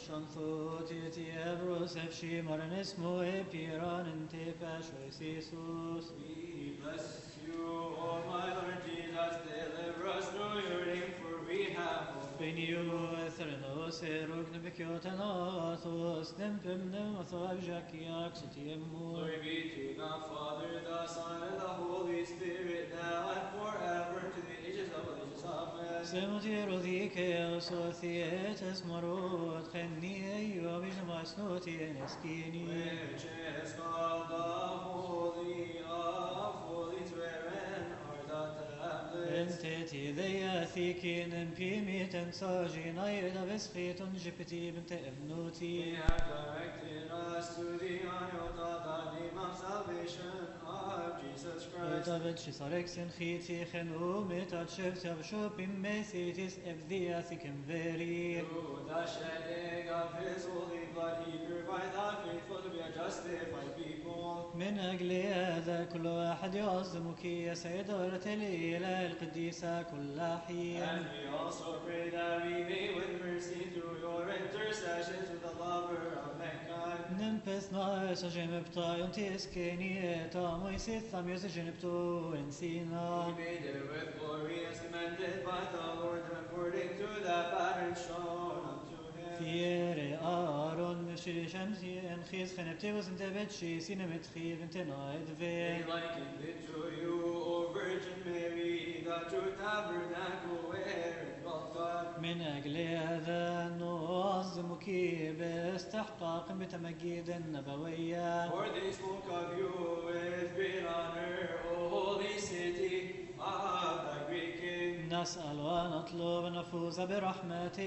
Shanthoti Evros Efshi Maranismo Epiran and Tepashos Jesus. We bless you, O my Lord Jesus, deliver us through your name, for we have hope. Benio Etherenos Erog Nebekiotanos Nempim Nemathav Jakiak Sutiemur. Glory be to the Father, the Son, and the Holy Spirit, now and forever, to the ages of ages. Amen. Semotiro Dike Societas Marot Kheni Yobish Masnoti Neskini. Which is called the Holy of Holies, wherein are the tablets. Enteti Theathikin and Pimit and Sajin Aida Veschiton Jipiti Bente He Evnuti. hath directed us to the iota, the name of salvation of Jesus Christ. David Shisarek and Hiti Henu Metat Shevs of Shopim Mesitis Evdiathikim Veri. Through the shedding of his holy blood, he purified the faithful to be a justified people. من أجل هذا كل واحد يعظمك يا سيد الإله القديسة كل حين. And we also pray that we may win mercy through your intercessions with the lover of mankind. نمبس ناس جنبتا ينتسكني تامويس الثاميوس جنبتو He انسينا. made it with glory as commanded by the Lord, according to the pattern shown unto him. ثيري آرون مشي شمسي انخيز خنبتي وزنت بتشي سينا متخيف انت نايد They في. likened it to you, O Virgin Mary, the true tabernacle where it dwelt God. من أجل هذا نعظمك باستحقاق بتمجيد النبوية. For they spoke of you with great honor, O holy city of the Greek King. نسأل ونطلب نفوز برحمة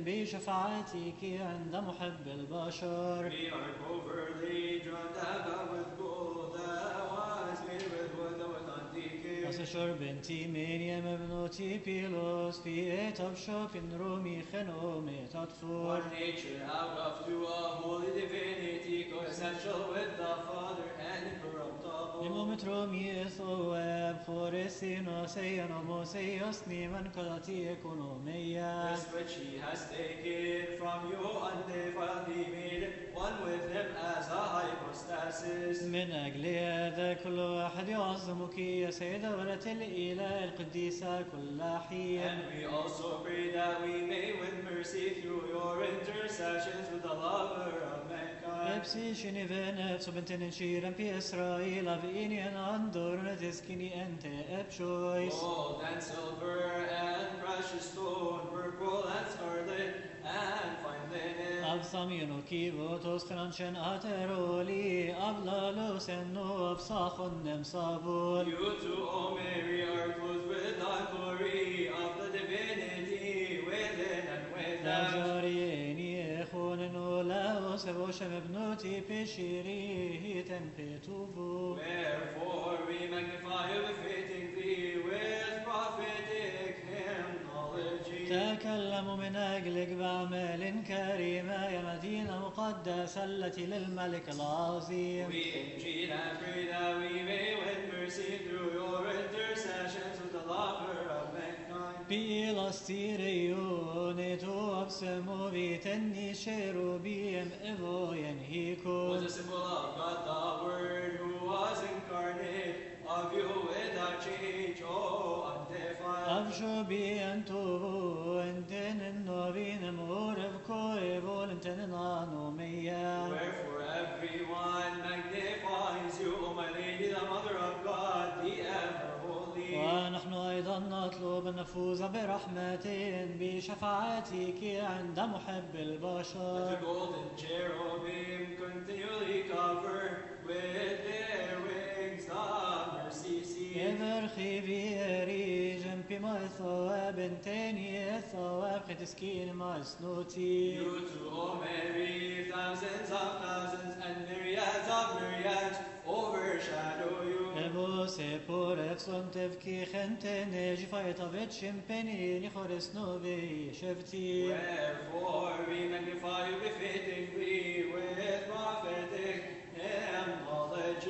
بشفاعتك عند محب البشر. We are covertly drawn about with gold that was made with wood that was not decayed. أسشر بنتي مريم ابنتي بيلوس في تبشب رومي خنومي تطفور. One nature out of to a holy divinity, co-essential with the Father and incorruptible. لمومت رومي ثواب خورسينو سينو سيسني من كلاتي اكونوميا. This which he has taken from you undefiled, he made one with him as a hypostasis. من أجل هذا كل واحد يعظمك يا سيدة ولد الإله القديسة كل حين. And we also pray that we may win mercy through your intercessions with the lover of mankind. ابسي شني بنفس بنت نشيرا في إسرائيل أبئيني أن أنظر نتسكني أنت أبشويس. Gold and silver and precious stone, purple and scarlet and fine linen. أبثم ينوكي بوتوس خنانشن أترولي أبلالو سنو أبصاخ نمصابول. You too, O Mary, are clothed with the glory of the divinity within and without. نجاريني أخون ولا أسبوش مبنوتي بشيري تنبتوفو. Wherefore we magnify you befittingly with prophetic hymnology. تكلموا من أجلك بأعمال كريمة يا مدينة مقدسة التي للملك العظيم. We entreat and pray that we may win mercy through your intercessions with the lover of mankind. بيلاستيريون توابسمو بيتني شيروبيم إبو ينهيكو. Was a symbol of God, the Word who was incarnate, of you without change, oh undefiled. أبشو بينتو انتن النوبين مورفكو إبو انتن نانوميا. Wherefore everyone magnifies you, O my Lady, the Mother of God, the ever holy. ونحن أيضا نطلب النفوذ برحمة بشفاعتك عند محب Let البشر. the golden cherubim continually cover with their wings the mercy seat. يبرخي بيري جنبي ما الثواب تاني الثواب ختسكين ما سنوتي. You too, O Mary, thousands of thousands and myriads of myriads overshadow you. ابو سيبور افسون تفكي خنتني جفايت افيت شمبني لخورس نوبي شفتي. Wherefore we magnify you befittingly with prophetic hymnology.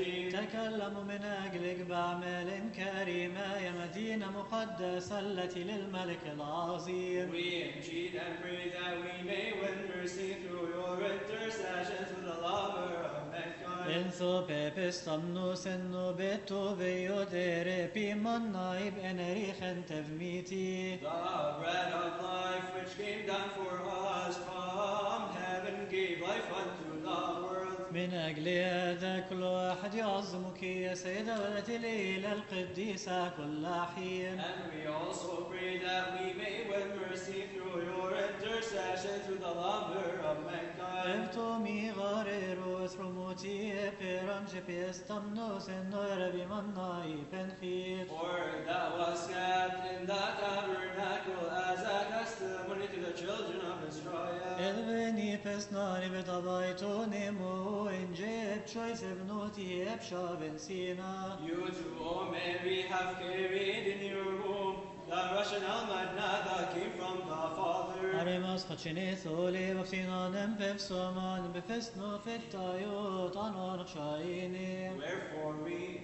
تكلموا من أجلك بأعمال كريمة يا مدينة مقدسة التي للملك العظيم. We entreat and pray that we may win mercy through your intercession to the lover of mankind. Enso pepes tamnus enno beto veiodere pimannaib enerichen tevmiti. The bread of life which came down for us from heaven gave life unto the world. من أجل هذا كل واحد يعظمك يا سيدة ولد الإله القديسة كل حين. And we also pray that we may win mercy through your intercession to the lover of mankind. Evtomi garero esromoti eperange piestamnos ennoere bimannai penchit. For that was kept in the tabernacle as a testimony to the children of Israel. Elveni pesnani betabaitoni mo injeb choice evnoti epsha bensina. You too, O Mary, have carried in your womb the Russian almanna that came from the Father. Arimas khachini tholi vafsinanem pefsoman befesno fittayot anon chayini. Wherefore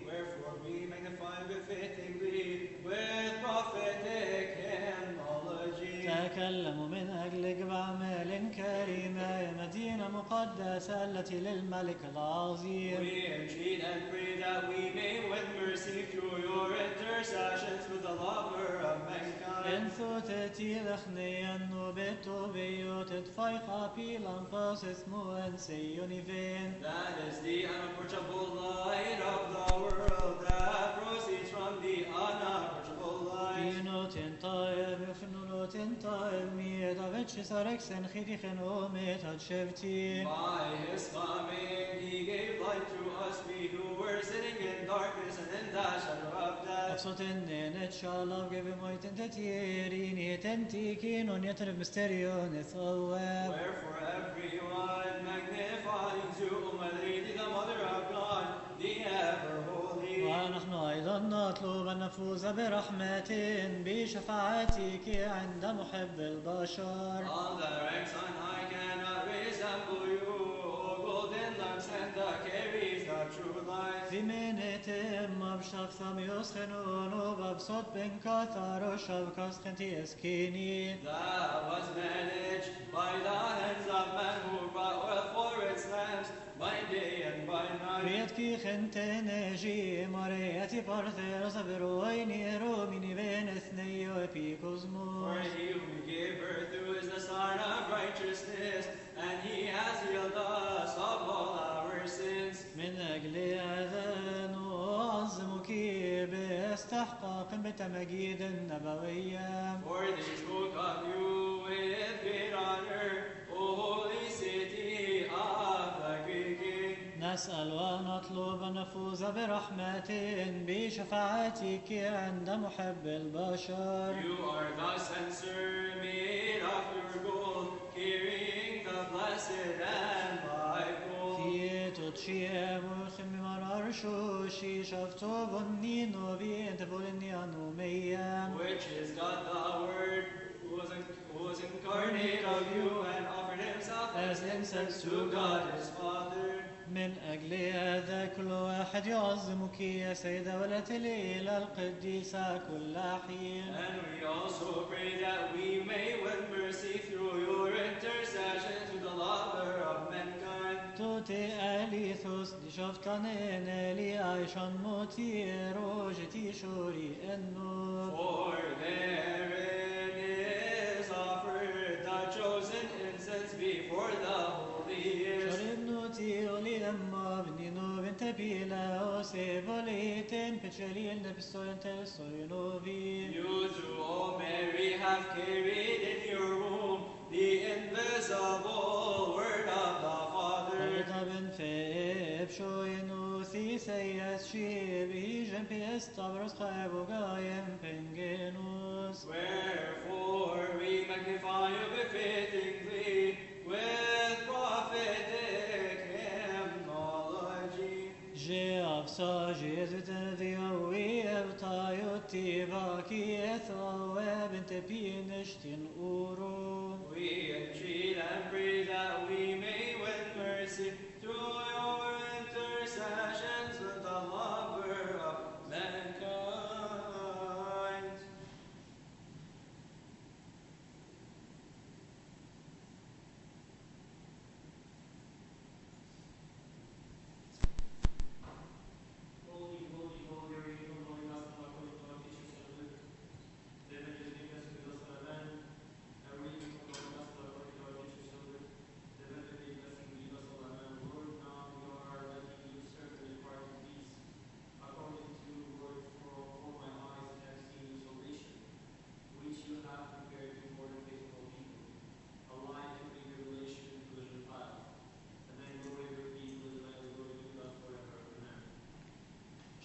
we magnify befittingly with prophetic hymnology. تكلموا من أجلك بأعمال كريمة يا مدينة مقدسة التي للملك العظيم. We entreat and pray that we may win mercy through your intercession through the lover of mankind. انثو تتي لخني انو بيتو بيو تتفايقا بيلانفاس اسمو انسيوني فين. That is the unapproachable light of the world that proceeds from the unapproachable light. Fino tentaev, fino tentaev, mieta vecchi sarexen chitichen omet ad shevti. By his coming he gave light to us, we who were sitting in darkness and in the shadow of death. Absoten net shalav geve moiten tetierini tentikin on yeter mysterion ethaweb. Wherefore everyone magnifying you, O my Lady, the Mother of God, the ever holy. ونحن أيضا نطلب أن نفوز برحمة بشفاعتك عند محب البشر. All the ranks on high cannot resemble you, O golden lamps and the carries the true light. بمنتم بشخ ثميوس خنون وببسط بن كثر وشبكس خنتي اسكيني. That was managed by the hands of men who brought oil for its lamps by day and by night. بيتكي خنتنجي مريتي بارثير صبرويني روميني بين اثني For وبيكوزموس. he who gave birth to is the Son of righteousness, and he has healed us of all our sins. من أجل هذا نعظمك باستحقاق بتمجيد النبوية. For they spoke of you with great honor, O holy city of the Greek King. نسأل ونطلب أن نفوز برحمة بشفاعتك عند محب البشر. You are the censer made of pure gold, carrying the blessed and Bible. في تطشيه مرخم مرارشوشي شفتو بنينو بينت بولنيانو ميام. Which is God the Word, who was incarnate of you and offered himself as incense to God his Father. من أجل هذا كل واحد يعظمك يا سيدة ولد الإله القديسة كل حين. And we also pray that we may win mercy through your intercession to the lover of mankind. توتي أليثوس دي شفتانين لي عايشان موتي روجتي شوري النور. For therein is offered the chosen incense before the holiest. شرب نوتي ولي أما بنينو بنت بيلا وسيبولي تنبتشليل نبسوين تلسوينوفي. You too, O Mary, have carried in your womb the invisible word of the Father. طبن في بشوينو ثيسيس شيبي جنبي استبرس خيبو قايم بنجينوس. Wherefore we magnify you befittingly with prophetic hymnology. جي أبصى جيزت ذيوي أبطايو تيباكي أثوى بنت بينشتن أورو. We entreat and pray that we may win mercy through your intercessions with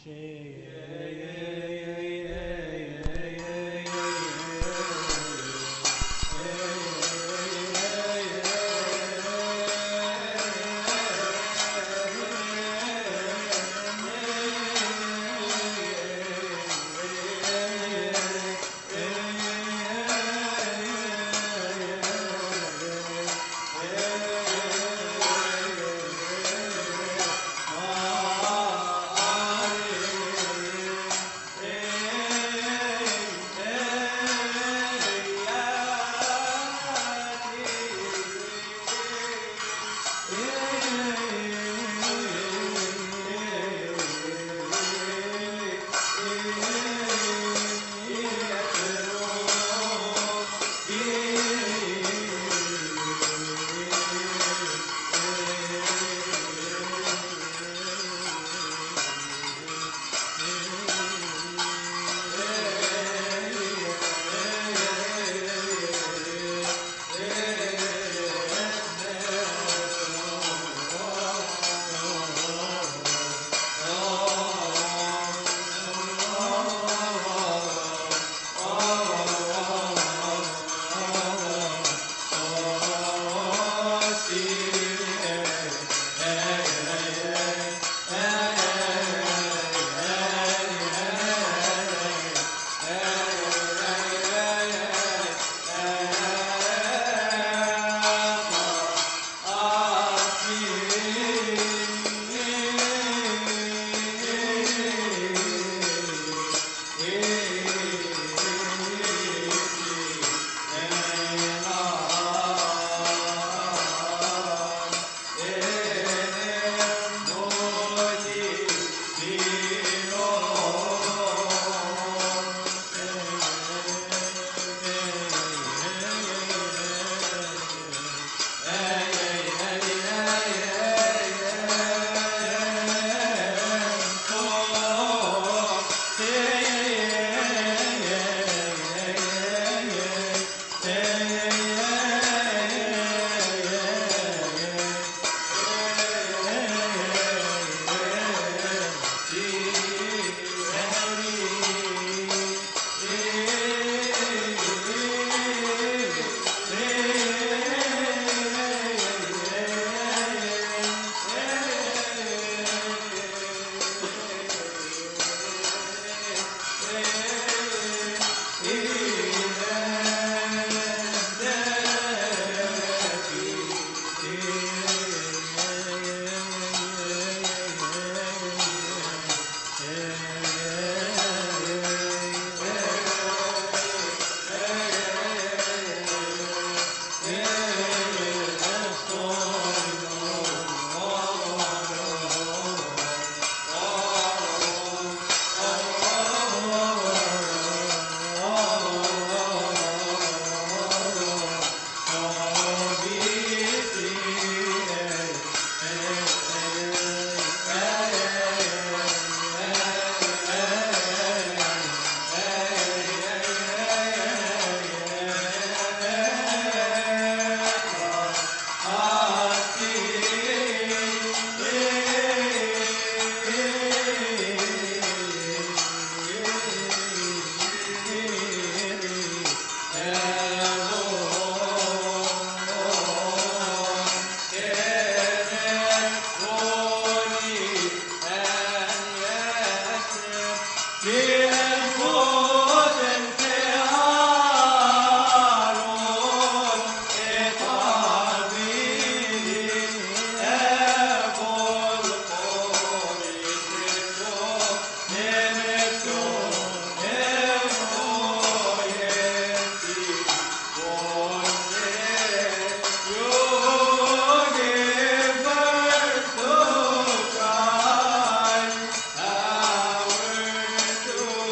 Power to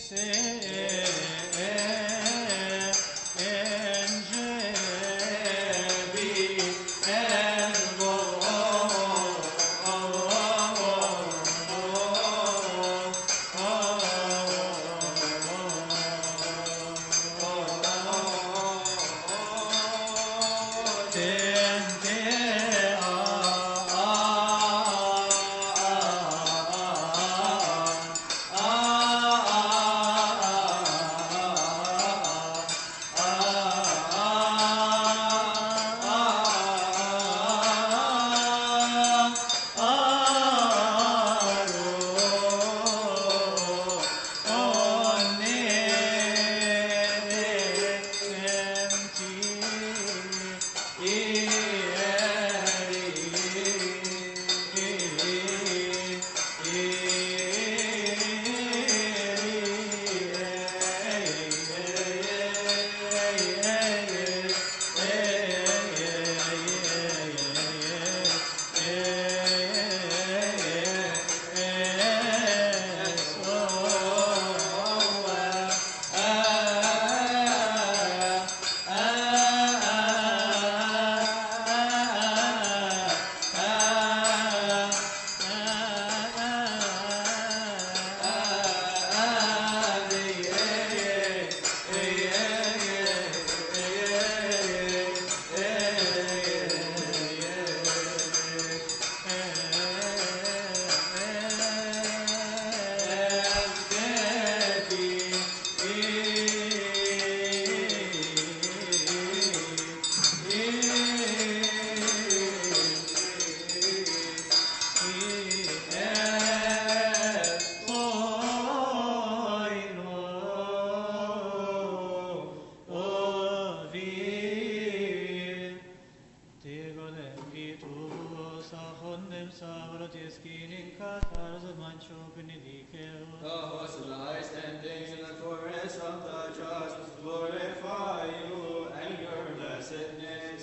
The host of the high standings in the forest of the just glorify you and your blessedness.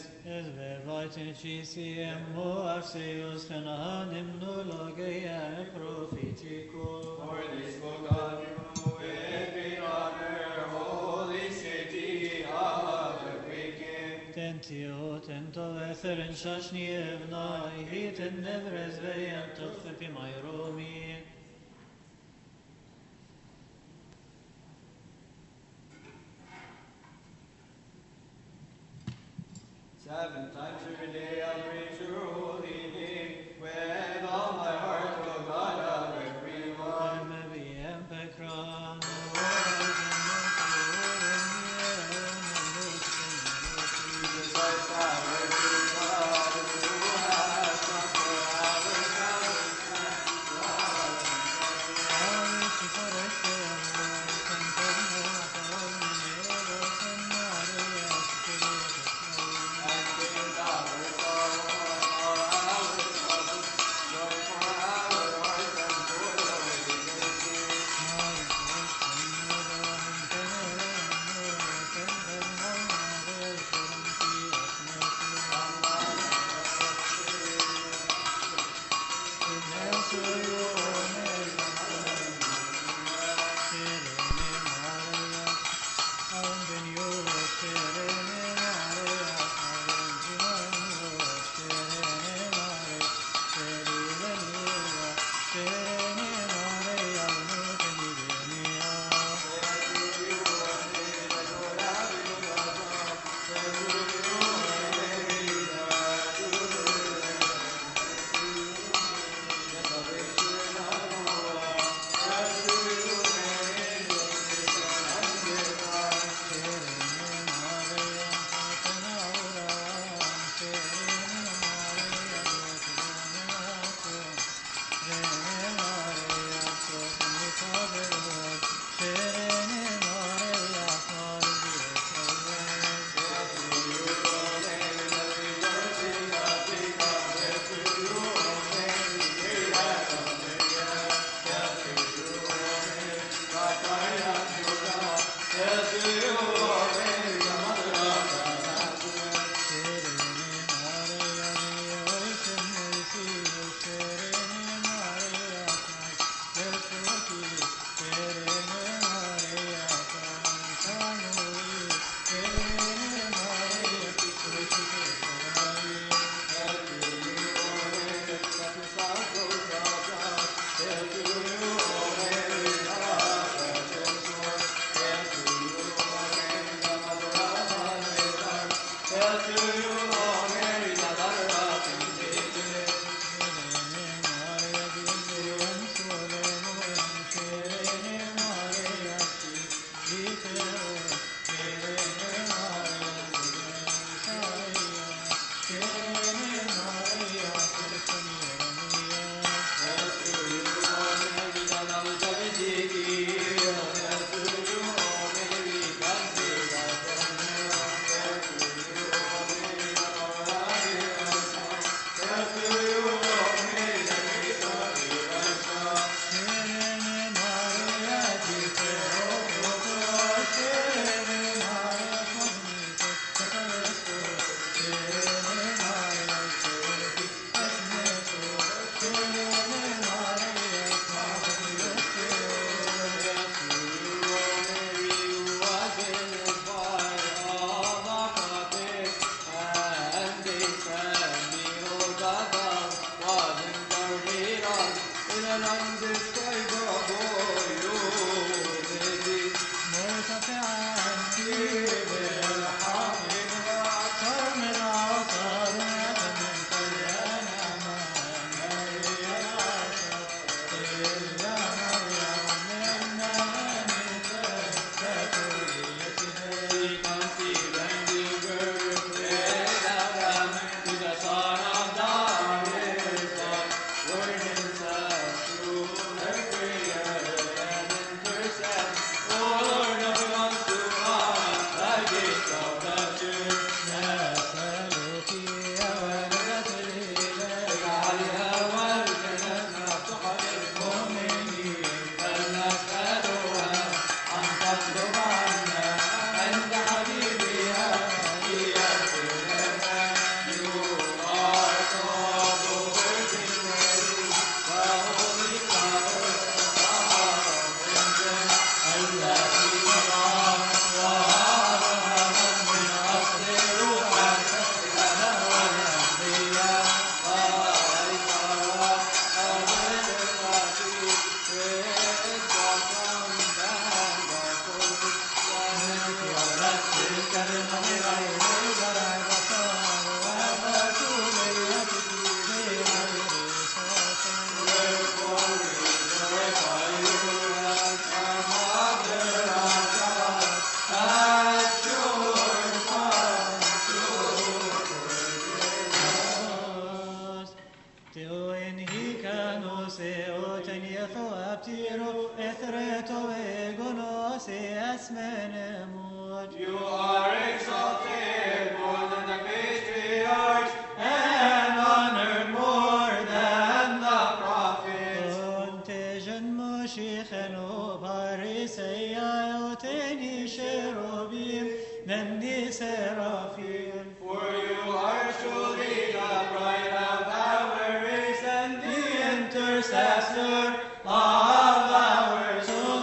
For they spoke of you with great honor, holy city of the great King. Tentio, tento etherin shashni evnai, hiten nevres veyan tuchfipi mairomi. 7 times every day I'll praise your holy name. With all my heart, O God of everyone. Jesus, our power to God, who has come for our You are exalted more than the patriarchs, and honored more than the prophets. For you are truly the pride of our race and the intercessor of our soul.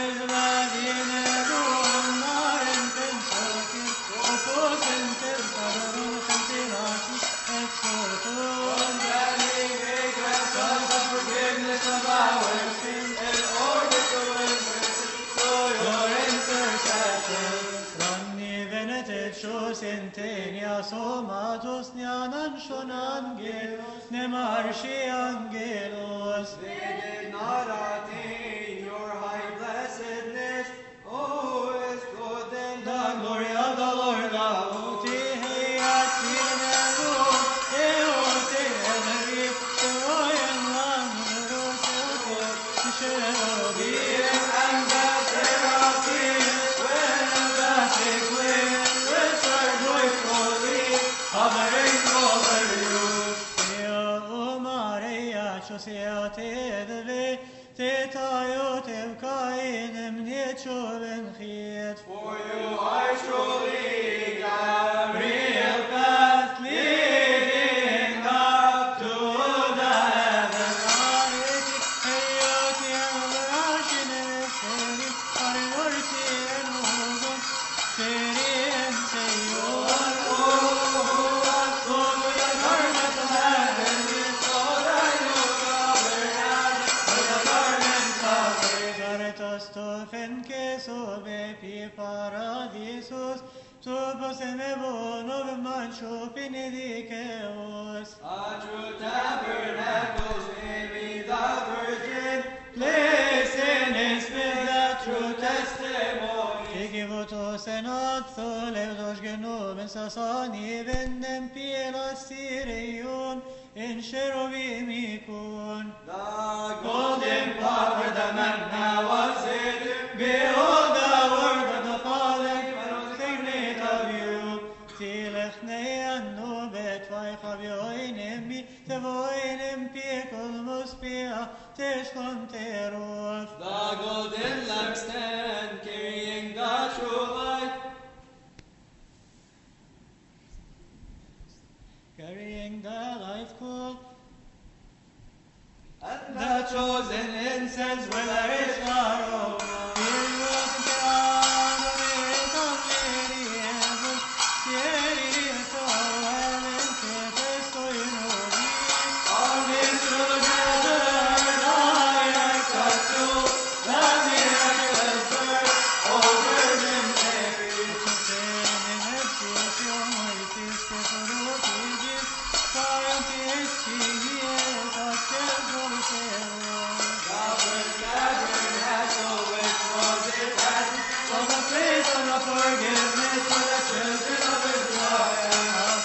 Gladly make us of the forgiveness of our sins in order to win mercy through your intercession. They did not attain your high blessedness. Oh, it's good in the glory of the Lord of hosts. Cherubim and the seraphim, with the 6 wings, which are joyfully hovering over you. For you are truly Gabriel path leading up to the heavens. A true tabernacles may be the virgin, place in its midst the true testimony. The golden pot where the manna was hid, behold the word of the Father, and was signet of you. The golden lampstand carrying the true light. Carrying the life coal, And the chosen incense with a rich aroma. All these children gathered, I accept you, the miraculous birth, O Virgin Mary. The first tabernacle which was its pattern was a place of the forgiveness for the children of Israel.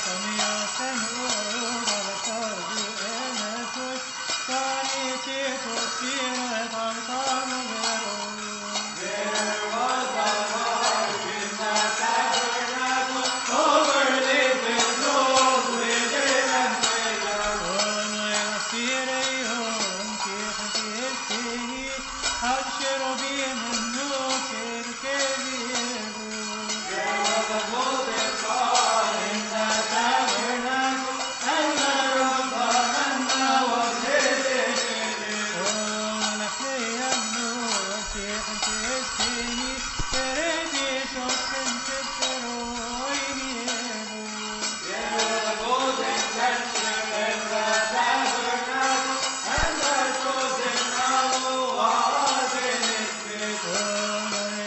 There was a mark in the tabernacle, overlaid with gold, withered and fragrant. There was a golden pot in the tabernacle, and the root of manna was hidden in it. There was a golden censer in the tabernacle, and the chosen aloe was in its midst.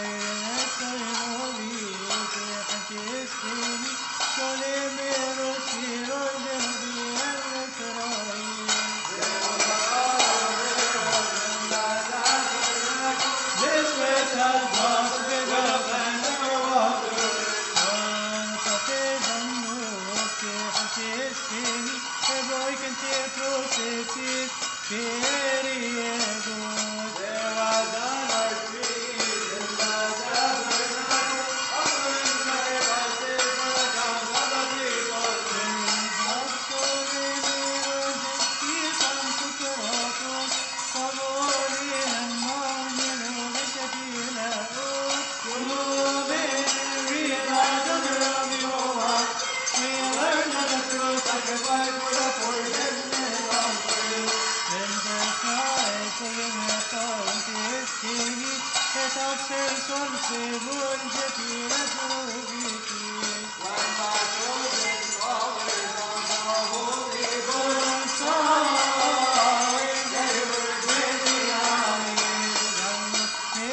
There was a river in the tabernacle, this which has lost with a tender water. There was an archpriest in the tabernacle, sacrifice for the forgiveness of sins. Then the Christ of the King, et absensor se volgeti retrobiti. When my children scholars on the holy book they were greatly amazed.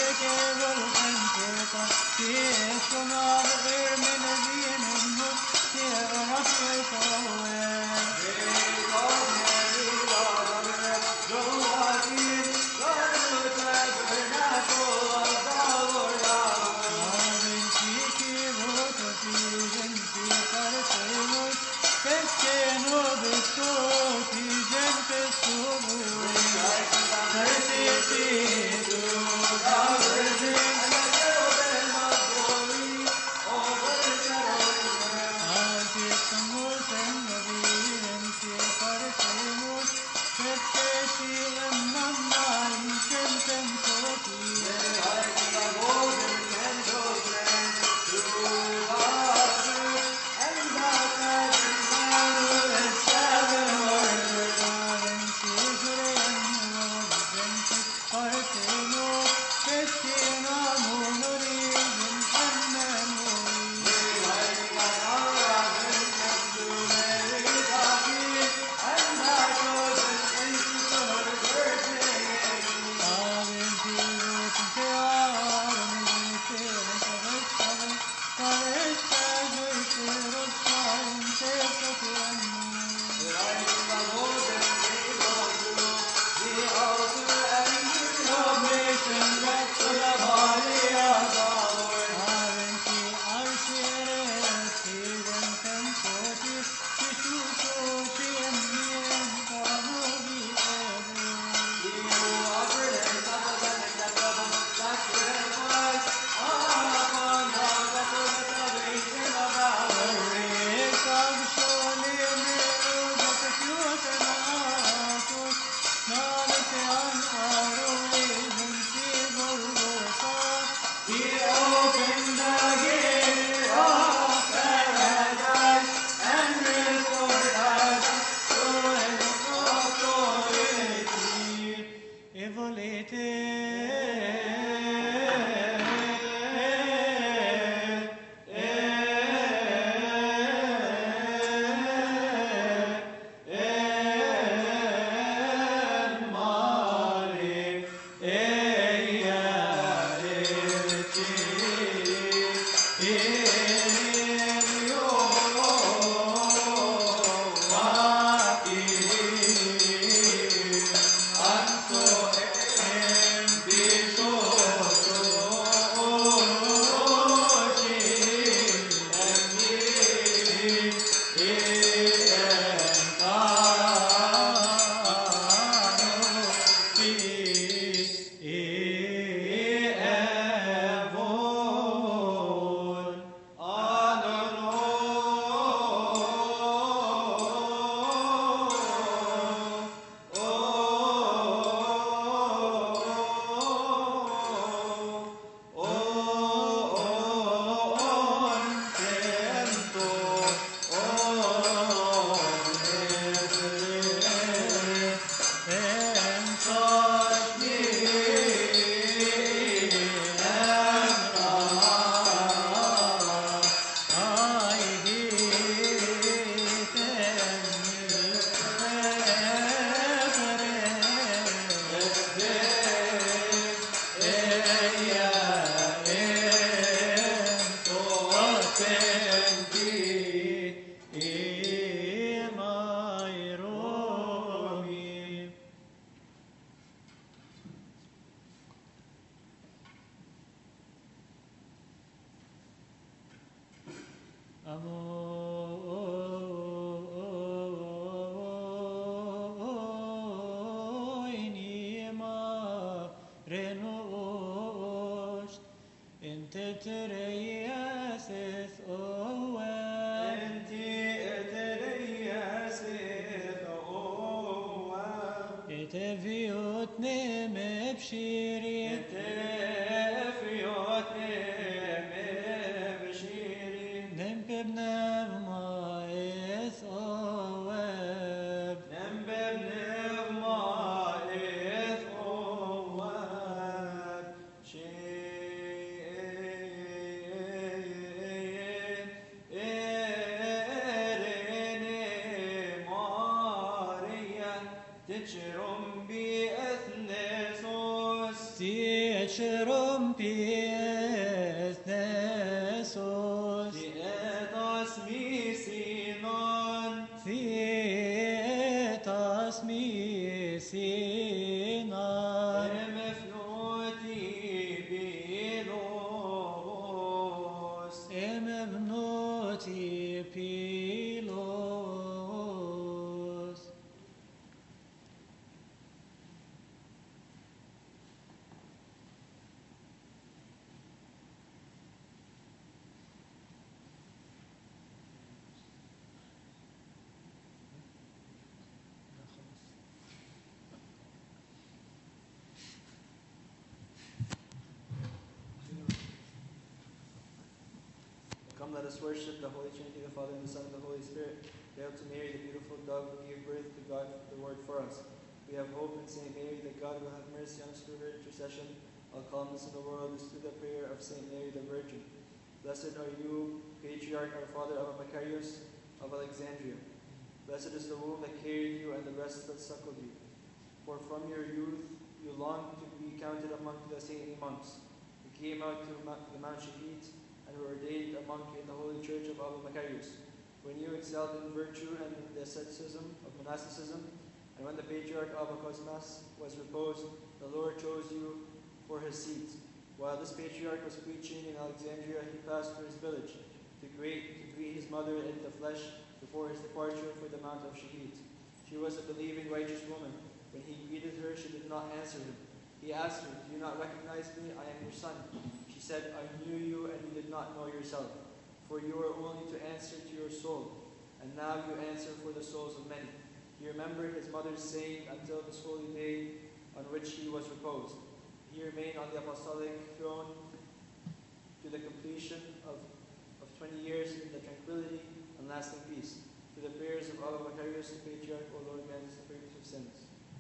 Come, let us worship the Holy Trinity, the Father, and the Son, and the Holy Spirit. Hail to Mary, the beautiful dove who gave birth to God, the Word for us. We have hope in Saint Mary that God will have mercy on us through her intercession. All calmness in the world is through the prayer of Saint Mary the Virgin. Blessed are you, Patriarch, our father Abba Macarius of Alexandria. Blessed is the womb that carried you and the breast that suckled you. For from your youth you longed to be counted among the saintly monks. You came out to the Mount Shahid and were ordained a monk in the holy church of Abba Macarius. When you excelled in virtue and in the asceticism of monasticism, and when the Patriarch Abba Cosmas was reposed, the Lord chose you for his seat. While this patriarch was preaching in Alexandria, he passed through his village to greet his mother in the flesh before his departure for the Mount of Shahid. She was a believing, righteous woman. When he greeted her, she did not answer him. He asked her, "Do you not recognize me? I am your son." She said, "I knew you, and you did not know yourself, for you were only to answer to your soul, and now you answer for the souls of many." He remembered his mother's saying until this holy day on which he was reposed. He remained on the apostolic throne to the completion of 20 years in the tranquility and lasting peace. Through the prayers of Abba Macarius, the Patriarch, O Lord, grant us the forgiveness of sins.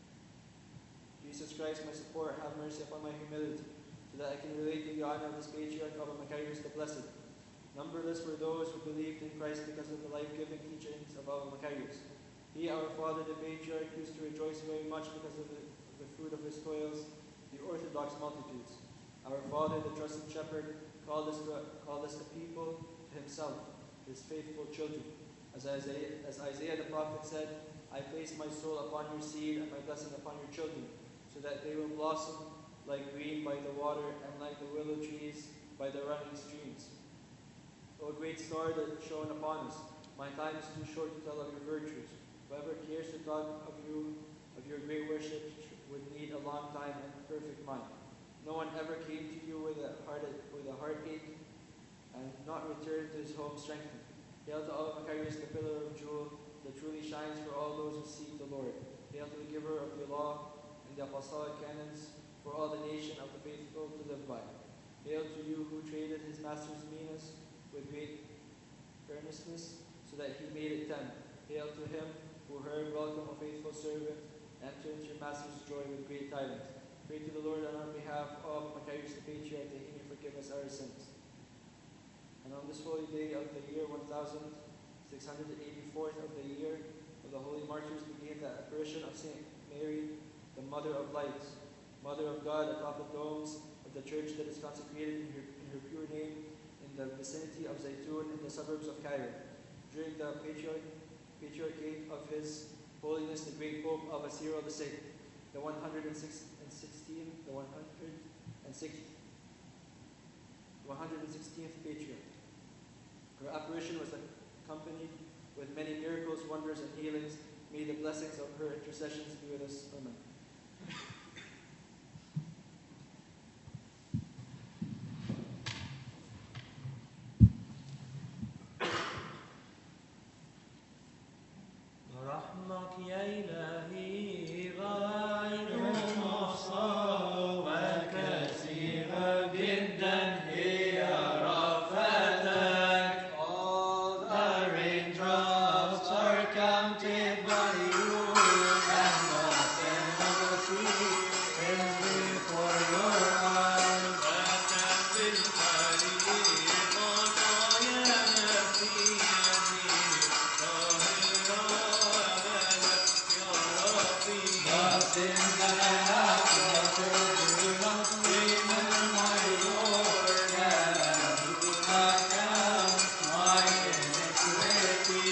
Jesus Christ, my support, have mercy upon my humility, so that I can relate to the honor of this Patriarch, Abba Macarius the Blessed. Numberless were those who believed in Christ because of the life-giving teachings of Abba Macarius. He, our father, the Patriarch, used to rejoice very much because of the fruit of his toils, the orthodox multitudes. Our father, the trusted shepherd, called us the people to himself, his faithful children. As Isaiah the prophet said, "I place my soul upon your seed and my blessing upon your children, so that they will blossom like green by the water and like the willow trees by the running streams." O great star that shone upon us, my time is too short to tell of your virtues. Whoever cares to talk of your great worship, would need a long time and perfect mind. No one ever came to you with a heartache and not returned to his home strengthened. Hail to Abba Macarius, the pillar of jewel, that truly shines for all those who seek the Lord. Hail to the giver of the law and the apostolic canons, for all the nation of the faithful to live by. Hail to you who traded his master's minas with great earnestness, so that he made it 10. Hail to him who heard, "Welcome, O faithful servant, enter into your master's joy with great tidings." Pray to the Lord on our behalf of Macarius the Patriarch, that he may forgive us our sins. And on this holy day of the year 1684th of the year of the holy martyrs, began the apparition of Saint Mary, the Mother of Lights, Mother of God, atop the domes of the church that is consecrated in her pure name in the vicinity of Zaytun in the suburbs of Cairo. During the patriarchate of His Holiness the Great Pope Abba Cyril VI, the 116th Patriarch. Her apparition was accompanied with many miracles, wonders, and healings. May the blessings of her intercessions be with us. Amen. رحمك يا إلهي غير محصى وكثيرة جدا هي رأفتك. All the raindrops are counted by you, and the sand of the sea is before your eyes. The sins that I have committed, do not remember, my Lord, and do not count my iniquity.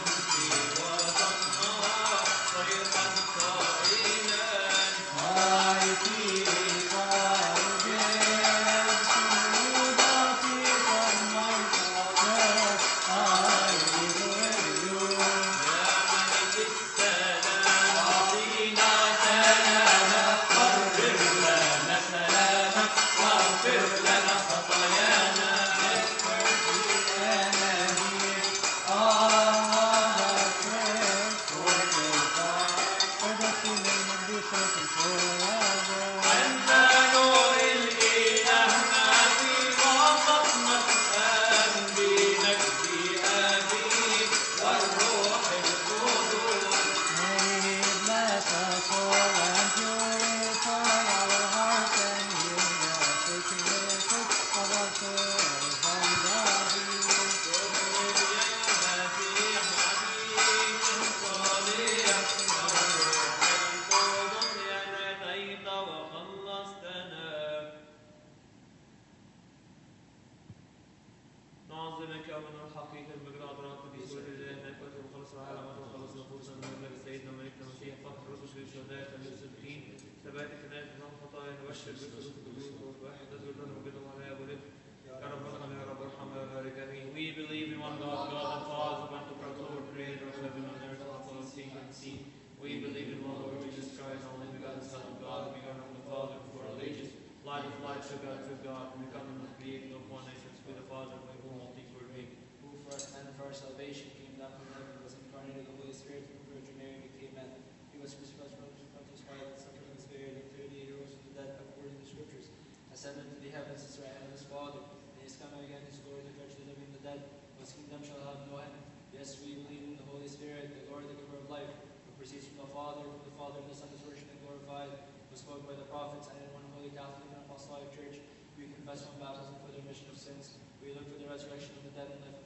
نعظمك يا ابن الحقيقة المجد أدراك في سورة لأنك أنت مخلص العالم وتخلص نفوسنا من ملك سيدنا ملكنا المسيح فخر الرسل الشهداء المصدقين ثبات كنائس من الخطايا نبشر بالخلود القدوس واحد نزل لنا وبدهم على أبو رب يا رب ارحم يا رب ارحم يا بارك آمين. We believe in one God, God the Father, one Lord, Creator of heaven and earth, Alpha and King and sea. We believe in one Lord Jesus Christ, only begotten Son of God, begotten of the Father before all ages, light of light, true God, begotten of created of one essence with the Father, by whom all things were made. Who for us and for our salvation came down from heaven, was incarnated of the Holy Spirit, from the Virgin Mary became man. He was crucified from Pontius Pilate, suffered in the Spirit, and 3 days rose from the dead, according to the Scriptures, ascended to the heavens, is right hand of his Father, and he is coming again in his glory to judge the living and the dead. His kingdom shall have no end. Yes, we believe in the Holy Spirit, the Lord, the giver of life, who proceeds from the Father and the Son is worshipped and glorified, who spoke by the prophets, and in one holy Catholic and apostolic church. We confess one baptism for the remission of sins. We look for the resurrection of the dead and life